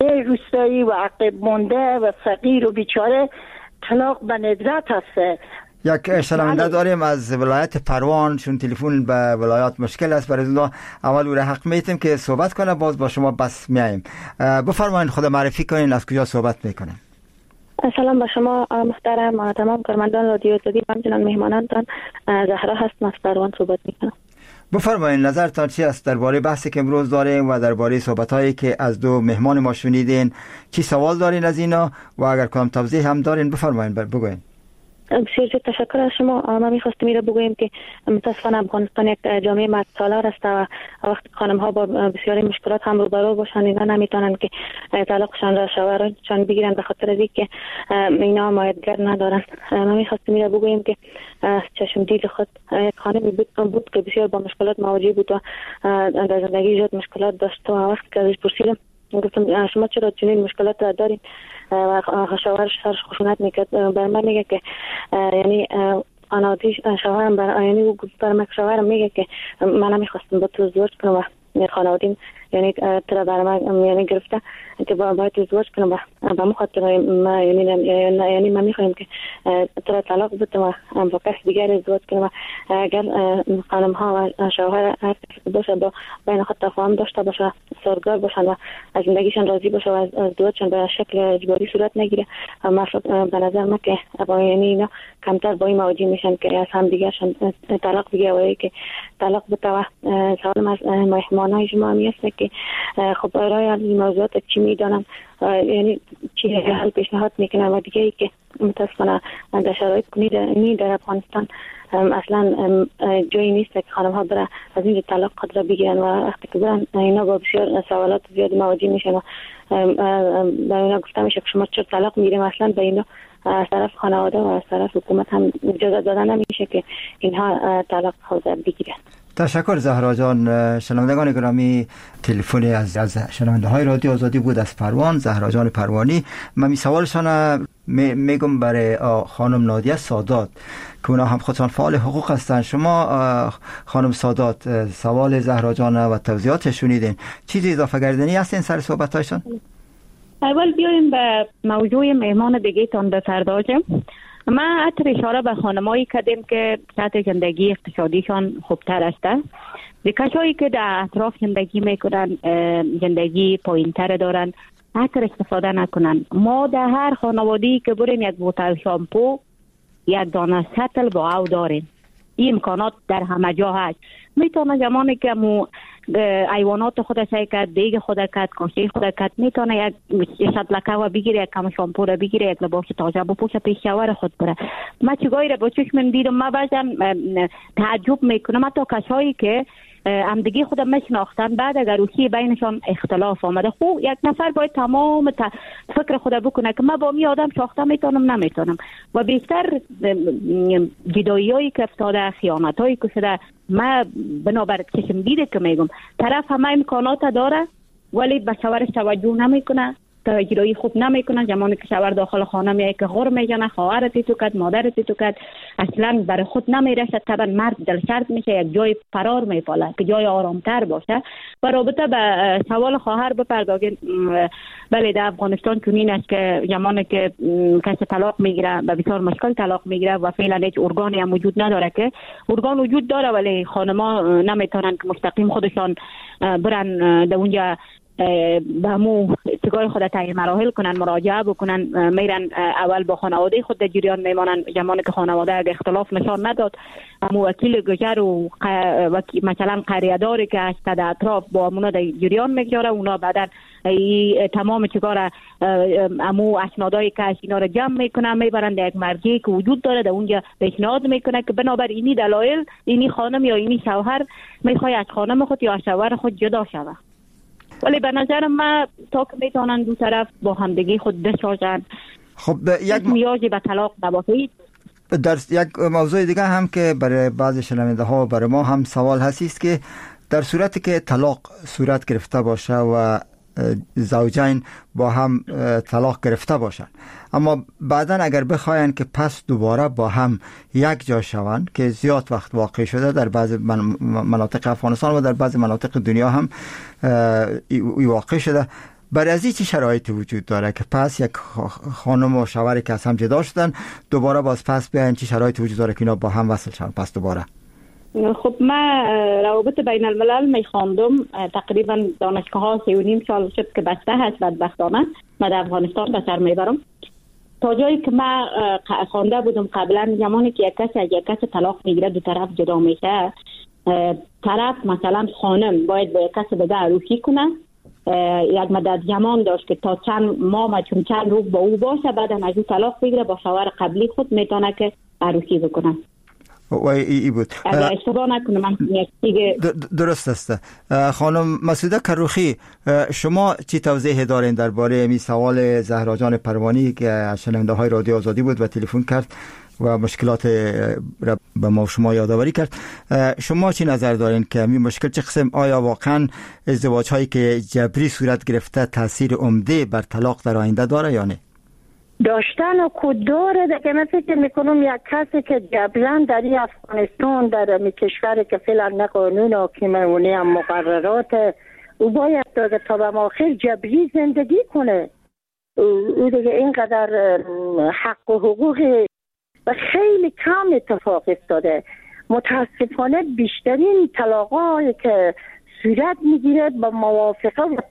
روستایی و عقب مونده و فقیر و بیچاره طلاق به ندرت هسته. یک شنونده داریم از ولایت پروان، چون تلفن به ولایات مشکل است، برای الله اول او را حق میتیم که صحبت کنه، باز با شما بس میاییم. بفرمایید خود معرفی کنین، از کجا صحبت میکنین؟ سلام به شما محترم تمام کارمندان رادیو آزادی، همچنین مهمانانتان. زهرا هستم، از پروان صحبت میکنم. بفرمایید نظرتان چی است درباره بحثی که امروز داریم و درباره صحبت‌هایی که از دو مهمان ما شنیدین؟ چی سوال دارین از اینا و اگر کدام توضیح هم دارین بفرمایید بگوین. بسیار زیاد تشکر از شما. ما می‌خواستیم میره بگوییم که متاسفانه افغانستان یک جامعه مرد سالار است و وقتی خانم ها با بسیاری مشکلات هم روبرو باشن، اینا نمیتونن که طلاقشان را شوهرشان بگیرن به خاطر اینکه اینا مایدگر ندارن. ما می‌خواستیم میره بگوییم که چشم دید خود یک خانم بود, بود که بسیار با مشکلات مواجه بود و در زندگی زیاد مشکلات داشت و وقتی که ازش پرسیدم گفتم شما چرا چنین مشکلات دارین و شوهرش سرش خشونت میکرد، بر من میگه که یعنی قناعتی شوهرم بر یعنی بر من شوهرم میگه که من نمیخواستم با تو ازدواج کنم و خانوادیم یعنی ترا بر من یعنی گرفته که با باید ازدواج کنم و با مخاطر ما یعنی یعنی ما میخوایم که ترا طلاق بدم و با کس دیگر ازدواج کنم و اگر خانم ها و شوهر هر کسی باشه با بین خود تفاهم داشته باشه، سازگار باشن و از زندگیشان راضی باشه و از ازدواجشان به شکل اجباری صورت نگیره، به نظر من که با یعنی اینا کمتر با این مواجه میشن که از هم دیگرشان طلاق بگیره و که طلاق بده. و سوالم از مهمانای شما می است که خب برای این موضوعات چی میدانم، یعنی چی حل پیشنهاد میکنن و دیگه ای که متاسفانه در شرایط کنی در افغانستان اصلا جایی نیست که خانم ها برن از اینجا طلاق قدر بگیرن و وقتی که برن اینا با بسیار سوالات زیادی مواجه میشن و به اینا گفته میشه که شما چرا طلاق میگیریم، اصلا به اینا از طرف خانواده و از طرف حکومت هم اجازه داده نمیشه که اینها طلاق خود بگیرن. تشکر زهرا جان. شنوندگان گرامی، تلفن از از شنونده های رادیو آزادی بود از پروان، زهرا جان پروانی. من می سوالشان میگم برای خانم نادیه سادات که اونا هم خودشان فعال حقوق هستن. شما خانم سادات سوال زهرا جان و توضیحات شنیدین، چیزی اضافه کردنی هستین سر صحبت هایشان؟ اول بیایم به موضوع مهمان دیگه تان بپردازیم. ما اتر اشاره به خانمایی کردیم که سطح زندگی اقتصادیشان خوبتر است. کسایی که در اطراف زندگی میکنن زندگی پایینتر دارن اتر استفاده نکنن. ما در هر خانواده‌ای که بریم یک بوتل شامپو، یک دانه سطل با او داریم. این امکانات در همه جا هست. میتونه زمانی که مو ایوانات خود سعی کرد، دیگ خود کرد، کاسه خود کرد، میتونه یک سطلکه و بگیره، یک کم شامپو را بگیره، یک لباس تازه بپوشه، پیش شوهر خود بره. ما چیگاهی را با چشمم دیدم، ما بعضا تعجب میکنم حتی کسایی که همدیگه خود میشناختن بعد اگر روحی بینشان اختلاف آمده، خب یک نفر باید تمام فکر خود بکنه که من با می آدم ساخته میتونم نمیتونم و بیشتر جدایی هایی که افتاده، خیانت هایی که شده، من بنابر چشم دیده که میگم طرف همه امکانات داره ولی به شوهرش توجه نمیکنه، توجهی خوب نمیکنن. زمانی که شوهر داخل خانه میاد که غر میزنه، خواهرت تو کرد، مادرت تو کرد، اصلا برای خود نمیرسه. طبعا مرد دلسرد میشه، یک جای فرار میپاله که جای آرامتر باشه. و رابطه به سوال خواهر بپردازیم. بله در افغانستان چنین است که زمانی که کسی طلاق میگیره به بسیار مشکل طلاق میگیره و فعلا هیچ ارگانی هم وجود نداره، که ارگان وجود داره ولی خانم‌ها نمیتونن که مستقیم خودشان برن در اونجا به همون اتگاه خود تعیین مراحل کنن، مراجعه بکنن، میرن اول با خانواده خود در جریان میمانن. زمانی که خانواده اگه اختلاف نشان نداد، همون وکیل گذر و مثلا قریه‌داری که است در اطراف با همونا در جریان میگذاره، اونا بعدا تمام چیکار امو اسنادای که اینا رو جمع میکنن، میبرن در یک مرجعی که وجود داره، در اونجا پیشنهاد میکنه که بنابر اینی دلایل اینی خانم یا اینی شوهر میخواد از خانم خود یا شوهر خود جدا شود. ولی به نظر من تا که میتونن دو طرف با همدیگه خود بسازن. خب یک میازی به طلاق نباشید. در یک موضوع دیگه هم که برای بعضی شنونده ها و برای ما هم سوال هستی است که در صورتی که طلاق صورت گرفته باشه و زوجین با هم طلاق گرفته باشن، اما بعداً اگر بخواین که پس دوباره با هم یک جا شوند که زیاد وقت واقع شده در بعضی مناطق افغانستان و در بعضی مناطق دنیا هم واقع شده، برای از این چه شرایطی وجود داره که پس یک خانم و شوهری که از هم جدا شدن دوباره باز پس بیاین، چه شرایطی وجود داره که اینا با هم وصل شدن پس دوباره؟ خب من روابط بین الملل می خواندم، تقریبا دانشگاه ها سی و نیم سال شد که بسته هست بدبختانه. من در افغانستان به سر میبرم تا جایی که من خوانده بودم قبلا، زمانی که یک کس از یک کس طلاق میگیره دو طرف جدا میشه، طرف مثلا خانم باید با یک کس دیگه عروسی کنه، یک مدت زمان داشت که تا چند ماه چون چند روز با او باشه، بعد از اون طلاق بگیره با شوهر قبلی خود میتونه که عروسی بکنه. و ای, ای بود اگر اشتباه نکنم من دیگه درست است. خانم مسعوده کروخی، شما چی توضیح دارین درباره این سوال زهرا جان پروانی که شنونده های رادیو آزادی بود و تلفن کرد و مشکلات را به ما شما یادآوری کرد؟ شما چی نظر دارین که این مشکل چه قسم، آیا واقعا ازدواج هایی که جبری صورت گرفته تاثیر عمده بر طلاق در آینده داره یا نه؟ داشتن و کد داره دیگه. من فکر میکنم یک کسی که جبران در این افغانستان در این کشور که فعلا نه قانون حاکمه و نه مقررات، او باید تا به آخر جبری زندگی کنه. او دیگه اینقدر حق و حقوق و خیلی کم اتفاق افتاده. متاسفانه بیشترین طلاقایی که صورت میگیره با موافقه و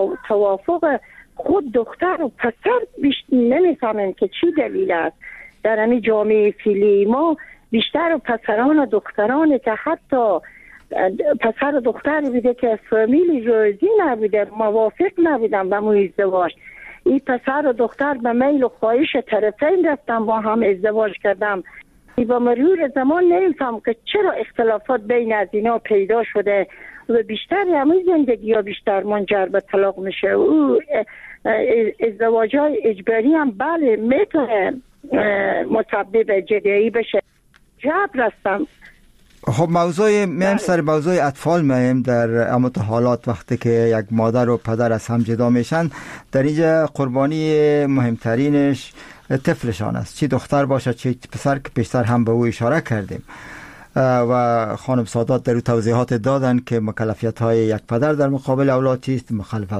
توافق خود دختر و پسر بیشتر نمیفهمن که چی دلیل است. در همین جامعه فعلی ما بیشتر و پسران و دختران که حتی پسر و دختر بوده که فامیلی روزی نبوده، موافق نبودن به مو ازدواج، این پسر و دختر به میل و خواهش طرفین رفتن با هم ازدواج کردم. با مرور زمان نمیفهم که چرا اختلافات بین از اینا پیدا شده و بیشتر همین زندگی ها بیشتر منجر به طلاق میشه. او ازدواج های اجباری هم بله میتونه مسبب جدایی بشه. جبر هستم. خب موضوع میم سر موضوع اطفال میم در امت حالات وقتی که یک مادر و پدر از هم جدا میشن، در اینجا قربانی مهمترینش طفلشان است، چی دختر باشه چی پسر، که پیشتر هم به او اشاره کردیم و خانم سادات در او توضیحات دادن که مکلفیت های یک پدر در مقابل اولاد چیست،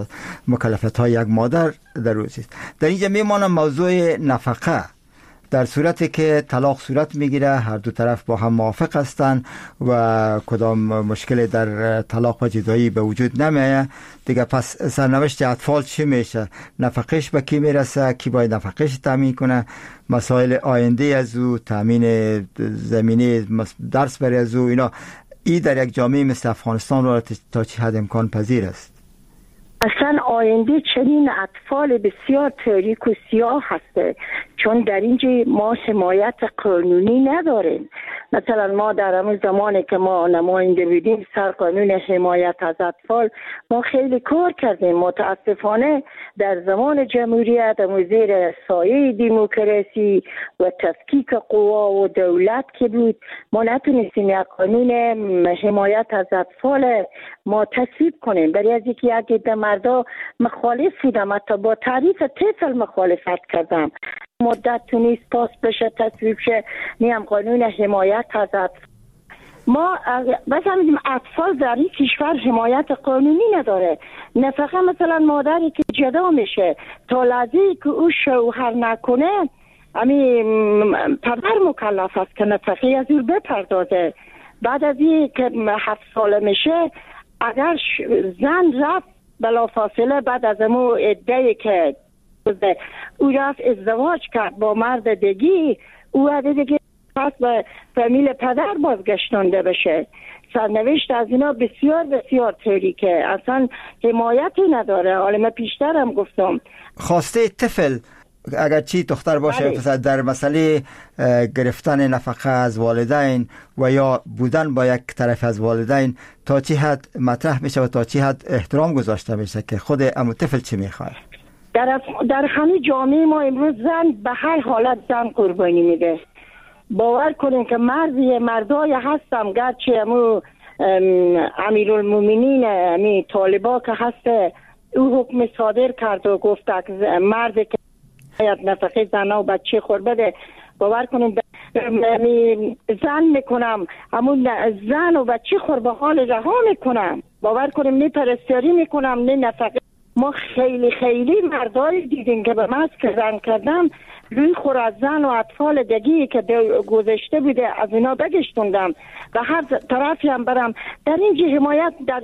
مکلفیت های یک مادر در او چیست. در اینجا میمانم موضوع نفقه. در صورتی که طلاق صورت میگیره، هر دو طرف با هم موافق هستن و کدام مشکل در طلاق و جدایی به وجود نمیه دیگه، پس سرنوشت اطفال چی میشه؟ نفقش به کی میرسه؟ کی باید نفقش تامین کنه؟ مسائل آینده از او، تامین زمینه درس برای از او، اینا ای در یک جامعه مثل افغانستان رو تا چه حد امکان پذیر است؟ اصلا آینده چنین اطفال بسیار تاریک و سیاه هسته، چون در اینجا ما حمایت قانونی نداریم. مثلا ما در همون زمانی که ما نماینده بودیم سر قانون حمایت از اطفال ما خیلی کار کردیم. متاسفانه در زمان جمهوریت زیر سایه دموکراسی و تفکیک قوا و دولت که بود، ما نتونستیم یک قانون حمایت از اطفال ما تصویب کنیم. برای از اینکه یک عده مردا مخالف بودم، حتی با تعریف طفل مخالفت کردم. مدت تونیست پاس بشه تصویب شه نیم قانون حمایت از اطفال. ما بس هم اطفال در این کشور حمایت قانونی نداره. نفقه مثلا مادری که جدا میشه تا لحظه‌ای که او شوهر نکنه، همین پدر مکلف است که نفقه از او بپردازه. بعد از این که هفت ساله میشه، اگر زن رفت بلا فاصله بعد از امو ادهی که او رفت ازدواج کرد با مرد دیگی، او عده دیگه پس به فامیل پدر بازگشتانده بشه. سرنوشت از اینا بسیار بسیار تاریکه، اصلا حمایتی نداره. حالا من پیشتر هم گفتم خواسته طفل اگر چی دختر باشه مثلا در مسئله گرفتن نفقه از والدین و یا بودن با یک طرف از والدین تا چی حد مطرح میشه و تا چی حد احترام گذاشته میشه که خود امو طفل چی میخواد؟ در در همین جامعه ما امروز زن به هر حالت زن قربانی میده. باور کنین که مرزی مردای هستم، گرچه امو امیرالمومنین امی طالبا که هست او حکم صادر کرد و گفت که مردی که باید نفقه زن و بچه خور بده، باور کنین زن میکنم همون زن و بچه خور به حال رها میکنم. باور کنین نه پرستاری میکنم نه نفقه ما خیلی خیلی مردایی دیدیم که به ماسک زن کردن روی خور از زن و اطفال دگی که گذشته بوده از اینا بگشتوندم و هر طرفی هم برم. در اینجا حمایت در,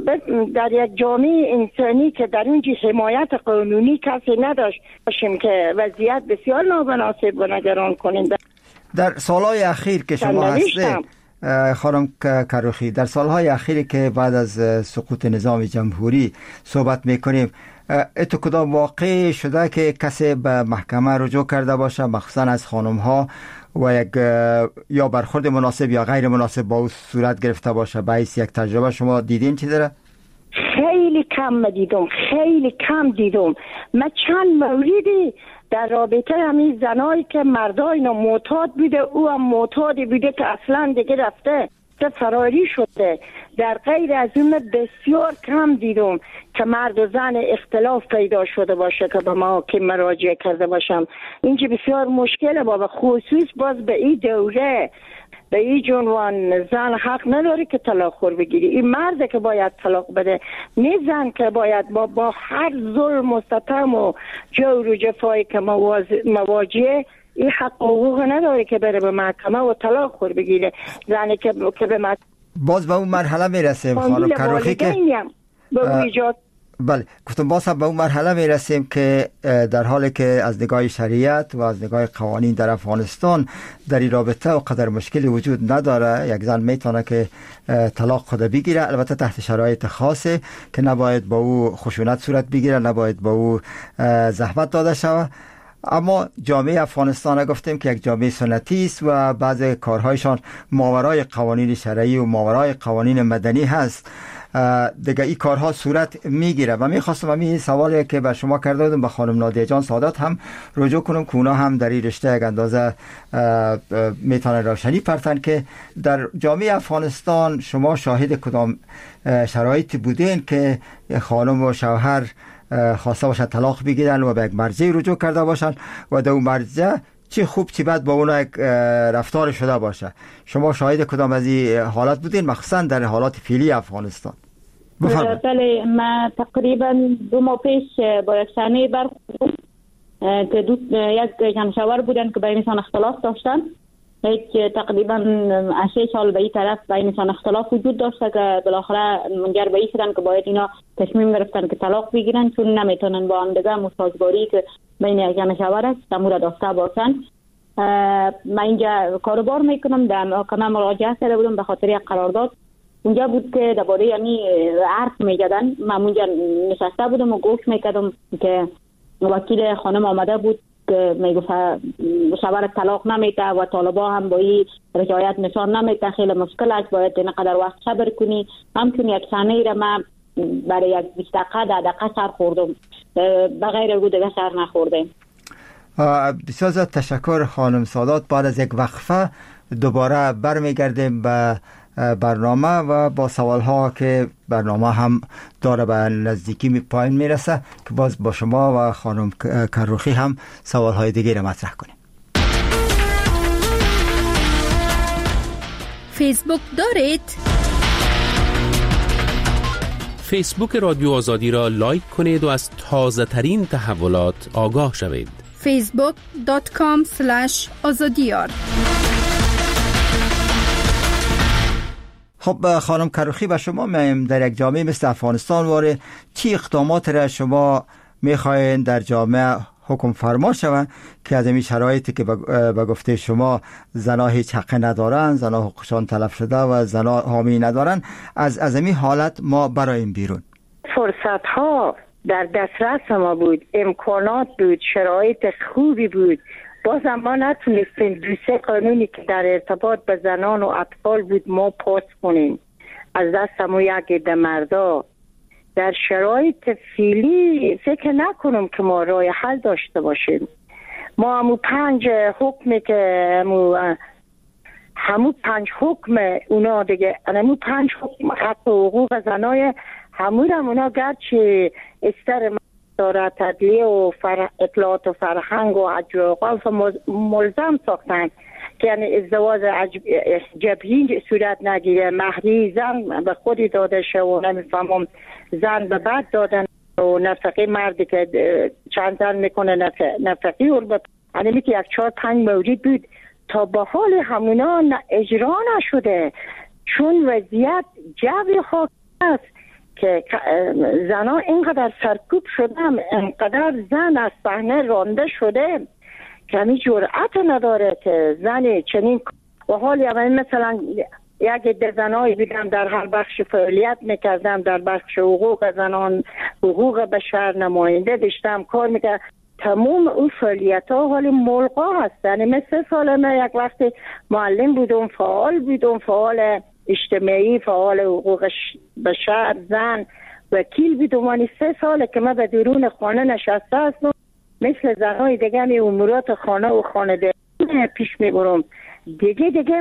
در یک جامعه انسانی که در اینجا حمایت قانونی کسی نداشت باشیم که وضعیت بسیار نامناسب و نگران کننده. در سالهای اخیر که شما هستید خانم کروخی، در سالهای اخیری که بعد از سقوط نظام جمهوری صحبت میکنیم، اتو کدام واقع شده که کسی به محکمه رجوع کرده باشه، مخصوصا از خانم ها، و یک یا برخورد مناسب یا غیر مناسب با او صورت گرفته باشه؟ باعث یک تجربه شما دیدین چی داره؟ خیلی کم دیدم، خیلی کم دیدم. من چند موردی در رابطه همین زنایی که مردای اینا معتاد بوده، او هم معتادی بوده که اصلا دیگه رفته فراری شده. در غیر از اون بسیار کم دیدم که مرد و زن اختلاف پیدا شده باشه که به ما که مراجعه کرده باشم. اینجا بسیار مشکله بابا، خصوص باز به این دوره به این جنوان زن حق نداره که طلاق خور بگیری. این مرده که باید طلاق بده، نه زن که باید با, با هر ظلم و ستم و جور و جفایی که مواجهه این حق و حقوق نداره که بره به محکمه و طلاق خور بگیره. زنی که که به محکمه باز به اون مرحله میرسیم خانم کروخی که به ایجاد بله گفتم باز هم به اون مرحله میرسیم که در حالی که از نگاه شریعت و از نگاه قوانین در افغانستان در این رابطه و قدر مشکلی وجود نداره. یک زن میتونه که طلاق خود بگیره، البته تحت شرایط خاصه که نباید با او خشونت صورت بگیره، نباید با او زحمت داده شود. اما جامعه افغانستان گفتیم که یک جامعه سنتی است و بعض کارهایشان ماورای قوانین شرعی و ماورای قوانین مدنی هست. دیگه این کارها صورت میگیره و میخواستم همین سوالی که به شما کرده بودم به خانم نادیه جان سادات هم رجوع کنم که اونا هم در این رشته یک اندازه میتونه روشنی پرتن که در جامعه افغانستان شما شاهد کدام شرایطی بودین که خانم و شوهر خواسته باشن طلاق بگیرن و به یک مرجع رجوع کرده باشن و در اون مرجع چی خوب چی بد با اونا یک رفتار شده باشه. شما شاهد کدام از این حالات بودین، مخصوصا در حالات فعلی افغانستان؟ بفرمایید. بله، من تقریبا دو ماه پیش با یک صحنه برخوردم که دو یک جمشاور بودن که بینشان اختلاف داشتن. هیچ تقریبا هشت سال به این طرف بینشان اختلاف وجود داشته که بالاخره منجر به این شدن که باید اینا تصمیم گرفتن که طلاق بگیرن چون نمیتونن با هم دیگه مساجگاری که بین یک جمشاور است تمور داشته باشن. من اینجا کاروبار میکنم، در محکمه مراجعه کرده بودم به خاطر یک قرارداد. اونجا بود که درباره یعنی عرض می‌کردن، من اونجا نشسته بودم و گوش میکردم که وکیل خانم آمده بود که میگفت شوهر طلاق نمیده و طالبا هم با این رجایت نشان نمیده، خیلی مشکل است، باید اینقدر وقت صبر کنی. همچون یک ثانیه را من برای یک بیست دقیقه ده دقیقه سر خوردم، بغیر او دیگه سر نخوردم. بسیار زیاد تشکر خانم سادات. بعد از یک وقفه دوباره برمیگردیم به برنامه و با سوال ها که برنامه هم داره به نزدیکی می پایین میرسه که باز با شما و خانم کروخی هم سوال های دیگه را مطرح کنیم. فیسبوک دارید؟ فیسبوک رادیو آزادی را لایک کنید و از تازه ترین تحولات آگاه شوید. فیسبوک دات کام اسلش آزادیار. خب خانم کروخی، به شما میایم. در یک جامعه مثل افغانستان واره چی اقدامات را شما میخواین در جامعه حکم فرما شوند که از این شرایطی که به گفته شما زنها هیچ حقی ندارن، زنها حقوقشان تلف شده و زنها حامی ندارن، از از این حالت ما برایم بیرون؟ فرصت ها در دسترس ما بود، امکانات بود، شرایط خوبی بود، باز ما نتونستیم دو سه قانونی که در ارتباط به زنان و اطفال بود ما پاس کنیم. از دستمون یک عده مردا در شرایط فعلی فکر نکنم که ما راه حل داشته باشیم. ما همو پنج حکمی که همو همو پنج حکم اونا دیگه همو پنج حکم حق و حقوق زنای همون هم اونا گرچه استر داره تدلیه و فر... اطلاعات و فرهنگ و حج و اوقاف ملزم ساختن که یعنی ازدواج عجب... جبهی صورت نگیره، مهری زن به خودی داده شه و نمیفهمم زن به بعد دادن و نفقه مردی که چند زن میکنه نفقه اول یعنی که یک چهار پنج موجود بود تا به حال همونا اجرا نشده، چون وضعیت جو خاص است که زنها اینقدر سرکوب شدن، اینقدر زن از صحنه رانده شده که همی جرأت نداره که زن چنین و حال یعنی مثلا یک ده زنایی بودم در هر بخش فعالیت میکردم، در بخش حقوق زنان، حقوق بشر، نماینده داشتم کار میکردم. تمام اون فعالیت ها حال ملغا هستن. مثل سال من یک وقت معلم بودم، فعال بودم، فعال اجتماعی، فعال حقوق بشر، زن، وکیل بودم. وانی سه ساله که من به درون خانه نشسته هستم، مثل زنهای دیگه می امورات خانه و خانواده پیش میبرم. دیگه دیگه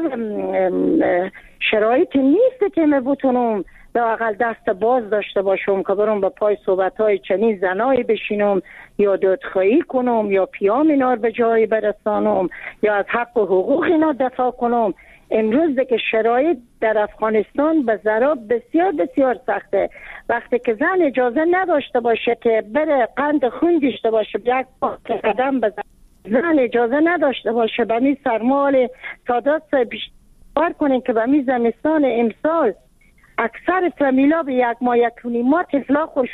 شرایط نیست که من بتونم لااقل دست باز داشته باشم که برم به پای صحبت‌های چنین زنایی بشینم یا دادخواهی کنم یا پیام اینا رو به جایی برسانم یا از حق و حقوق اینا دفاع کنم. امروز که شرایط در افغانستان به ضرب بسیار بسیار سخته. وقتی که زن اجازه نداشته باشه که بره قند خون داشته باشه، یک قدم بزنه، زن اجازه نداشته باشه به می سرمال سادات بیشتر کنیم که به می زمستان امسال اکثر فامیلا به یک ماه یک و نیم ماه طفلا خوش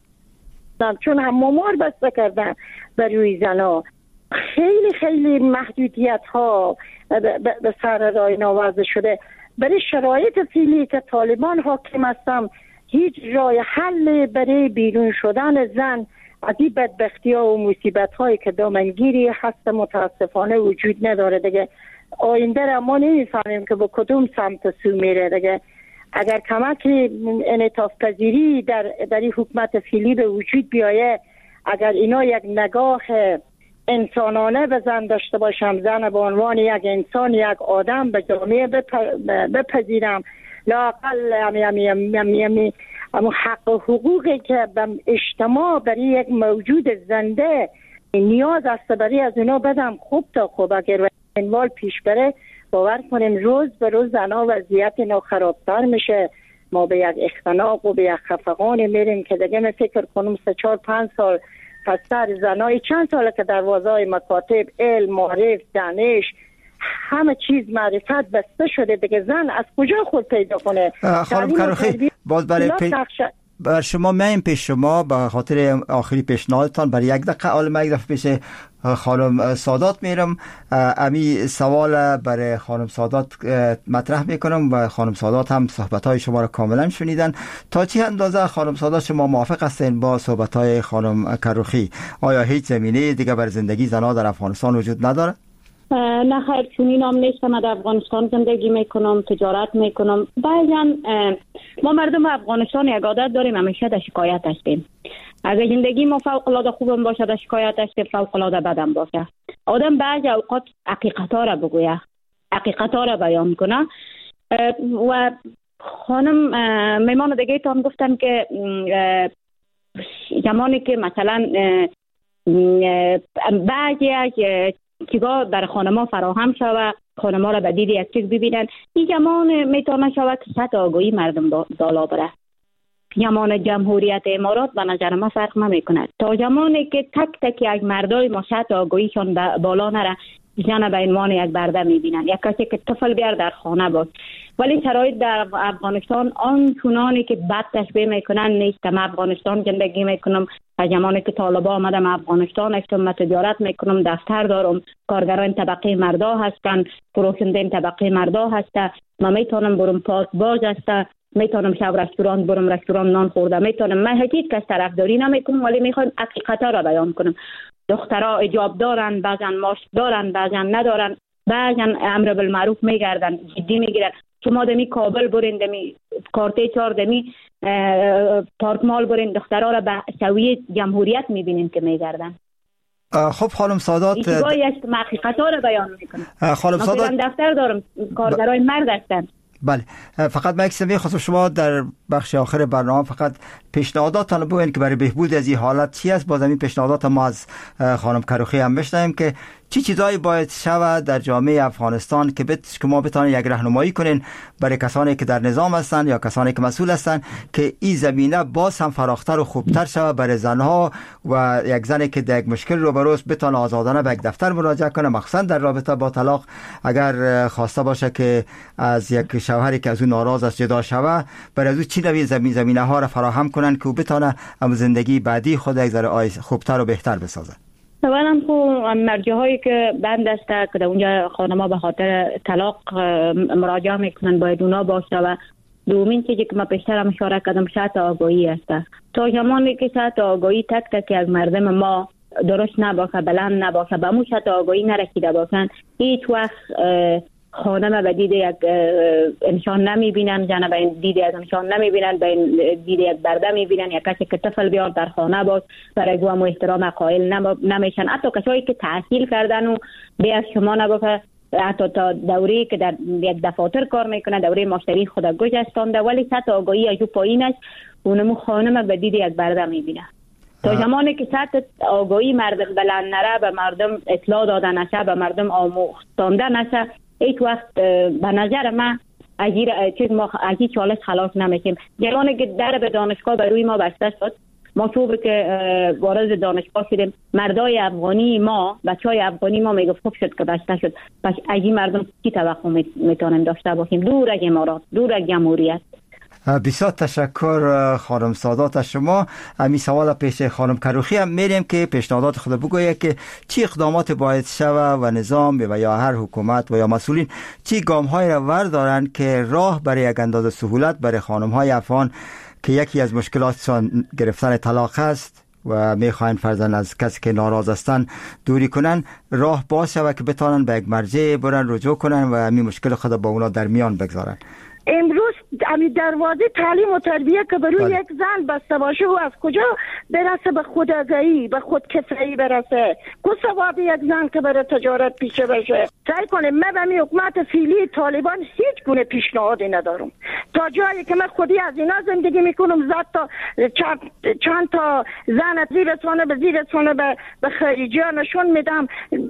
شدن چون حمامار بسته کردن بر روی زنها. خیلی خیلی محدودیت ها به سر راه ناوضع شده. برای شرایط فعلی که طالبان حاکم هستن هیچ راه حل برای بیرون شدن زن از این بدبختی ها و مصیبت هایی که دامنگیری هست متاسفانه وجود نداره دیگه. آینده را ما نمیفهمیم که با کدوم سمت سو میره دیگه. اگر کمک انعطاف پذیری در در این حکومت فعلی به وجود بیایه، اگر اینا یک نگاه انسانانه به زن داشته باشم، زن به عنوان یک انسان، یک آدم به جامعه بپذیرم، لااقل همی حق و حقوقی که به اجتماع برای یک موجود زنده نیاز است برای از اونا بدم خوب تا خوب. اگر انوال پیش بره باور کنیم روز به روز زنها وضعیت اینا خرابتر میشه. ما به یک اختناق و به یک خفقان میریم که دیگه من فکر کنم سه چهار پنج سال پس سر زنای چند ساله که دروازهای مکاتب علم، معرف، دانش، همه چیز معرفت بسته شده دیگه. زن از کجا خود پیدا کنه؟ خانم کروخی باز برای پی... بر شما من پیش شما به خاطر آخری پیشنهادتان برای یک دقیقه عالم یک دفعه پیش خانم سادات میرم. امی سوال برای خانم سادات مطرح میکنم و خانم سادات هم صحبتهای شما را کاملا شنیدن. تا چه اندازه خانم سادات شما موافق هستین با صحبتهای خانم کروخی؟ آیا هیچ زمینه دیگه بر زندگی زنها در افغانستان وجود نداره؟ نه خیر، چونین هم نیست. من در افغانستان زندگی میکنم، تجارت میکنم. بعضن ما مردم افغانستان یک عادت داریم، همیشه در شکایت هستیم. اگر زندگی ما فوق العاده خوبم باشه در شکایت هستیم، فوق العاده بدم باشه. آدم بعضی اوقات حقیقتا را بگویه، حقیقتا را بیان کنه. و خانم میمان دیگه تان گفتن که زمانی که مثلا بعضی از چیزا در خانما فراهم شود، خانما را به دید یک چیز ببینن، این زمان میتونه شود که سطح آگاهی مردم بالا بره. زمان جمهوریت امارات به نظر ما فرق نمیکنه. تا زمانی که تک تک یک مردای ما سطح آگاهیشان بالا نره، زن به عنوان یک برده میبینن، یک کسی که طفل بیار در خانه باش. ولی شرایط در افغانستان آنچنانی که بد تشبیه میکنن نیست. من افغانستان زندگی میکنم، از زمانی که طالبان آمدم افغانستان هستم، من تجارت میکنم، دفتر دارم، کارگران طبقه مردا هستن، فروشنده طبقه مردا هستن. من میتونم برم پارک باز هستن، میتونم شب رستوران برم رستوران نان خوردم، میتونم. من هیچ کس طرفداری نمیکنم، ولی میخوام حقیقتا را بیان کنم. دخترها حجاب دارن، بعضن ماسک دارن، بعضن ندارن، بعضن امر بالمعروف میگردن، جدی میگیرن. شما دمی کابل برین، دمی کارته چهار، دمی پارک مال برین، دخترها را به سویه جمهوریت میبینین که میگردن. خب خانم سادات ایشگاهی است که حقیقتا را بیان میکنم. خانم سادات من دفتر دارم، کارگرای مرد هستن. بله، فقط من یک خواستم شما در بخش آخر برنامه فقط پیشنهاداتتان بگوین که برای بهبود از این حالت چی است. باز همین پیشنهادات ما از خانم کروخی هم بشنویم که چی چیزایی باید شود در جامعه افغانستان که بت که ما بتوانیم یک راهنمایی کنین برای کسانی که در نظام هستند یا کسانی که مسئول هستند که این زمینه باز هم فراختر و خوبتر شود برای زنها و یک زنی که در یک مشکل روبروست بتونه آزادانه به یک دفتر مراجعه کنه، مخصوصا در رابطه با طلاق اگر خواسته باشه که از یک شوهری که از اون ناراض است جدا شود، برای از چی نوی زمین زمینه ها را فراهم کنن که او بتونه هم زندگی بعدی خود یک ذره خوبتر و بهتر بسازه. اولا خو مرجع هایی که بند است که در اونجا خانم‌ها به خاطر طلاق مراجعه میکنن باید اونا باشه و دومین چیزی که ما پیشتر هم اشاره کردم سطح آگاهی است. تا زمانی که سطح آگاهی تک تک از مردم ما درست نباشه، بلند نباشه، به اون سطح آگاهی نرسیده باشن، هیچ وقت خانم به دید یک انسان نمیبینن، زن به دید یک انسان نمیبینن، به دید یک برده میبینن. یک کسی که طفل بیار در خانه باش برای گوام و احترام قائل نمیشن. حتی کسایی که تحصیل کردن و به از شما نگفته، حتی تا دوری که در یک دفاتر کار میکنه، دوره ماستری خود گذشتانده، ولی سطح آگاهی از او پایین است، اونمو خانم به دید یک برده میبینه. تا زمانی که سطح آگاهی مردم بلند نره، به مردم اطلاع داده نشه، به مردم آموختانده نشه، هیچ وقت به نظر من اگیر چیز ما از این چالش خلاص نمیشیم. جوانی که در به دانشگاه به روی ما بسته شد، ما تو که وارد دانشگاه شدیم، مردای افغانی ما، بچهای افغانی ما میگفت خوب شد که بسته شد. پس از این مردم کی توقع میتونیم داشته باشیم؟ دور از امارات، دور از جمهوریت. بسیار تشکر خانم سادات از شما. امی سوال پیش خانم کروخی هم میریم که پیشنهادات خود بگوید که چی اقدامات باید شود و نظام و یا هر حکومت و یا مسئولین چی گام های را وردارند که راه برای یک اندازه سهولت برای خانم های افغان که یکی از مشکلاتشان گرفتن طلاق است و میخواین فرزن از کسی که ناراض هستن دوری کنن، راه باز شود که بتانن به یک مرجع برن رجوع کنن و می مشکل خود با اونا در میان بگذارن. امروز امی دروازه تعلیم و تربیه که بروی یک زن بسته باشه و از کجا برسه به خودآگاهی، به خودکفایی برسه؟ کو ثواب یک زن که برای تجارت پیشه بشه؟ سعی کنه. من به می حکومت فعلی طالبان هیچ گونه پیشنهادی ندارم. تا جایی که من خودی از اینا زندگی میکنم، زد تا چند, چند تا زن زیر سانه به زیر سانه به خارجی ها نشون میدم،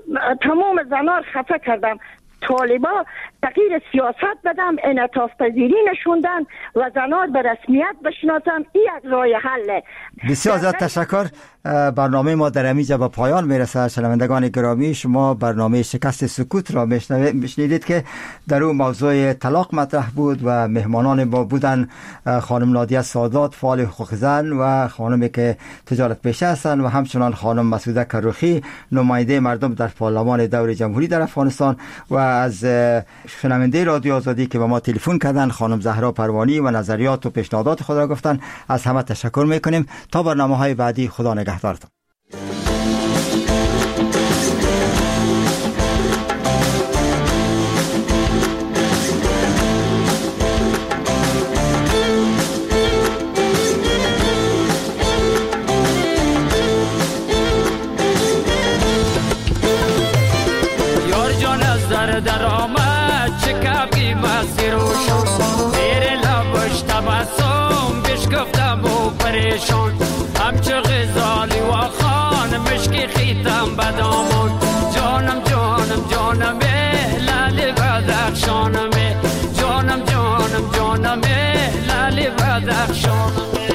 تمام زنار خفه کردم. طالبا تغییر سیاست بدم، انعطاف پذیری نشوندن و زنان به رسمیت بشناسن، این یک راه حله. بسیار زیاد تشکر. برنامه ما در اینجا به پایان میرسه. شنوندگان گرامی، شما برنامه شکست سکوت را میشنیدید که در اون موضوع طلاق مطرح بود و مهمانان ما بودن خانم نادیه سادات، فعال حقوق زن، و خانمی که تجارت پیشه هستند، و همچنان خانم مسعوده کروخی، نماینده مردم در پارلمان دور جمهوری در افغانستان، و از شنونده رادیو آزادی که به ما تلفن کردن خانم زهرا پروانی و نظریات و پیشنهادات خود را گفتن. از همه تشکر میکنیم. تا برنامه‌های بعدی، خدا نگهدارتان. یار جان از در در آمد، چه کبی مسیروشان، زیر لبش تبسم بشکفتم و پریشان، همچه غزالی و خان مشکی خیتم بدامون، جانم جانم جانم لالی بدخشانم، جانم جانم جانم لالی بدخشانم.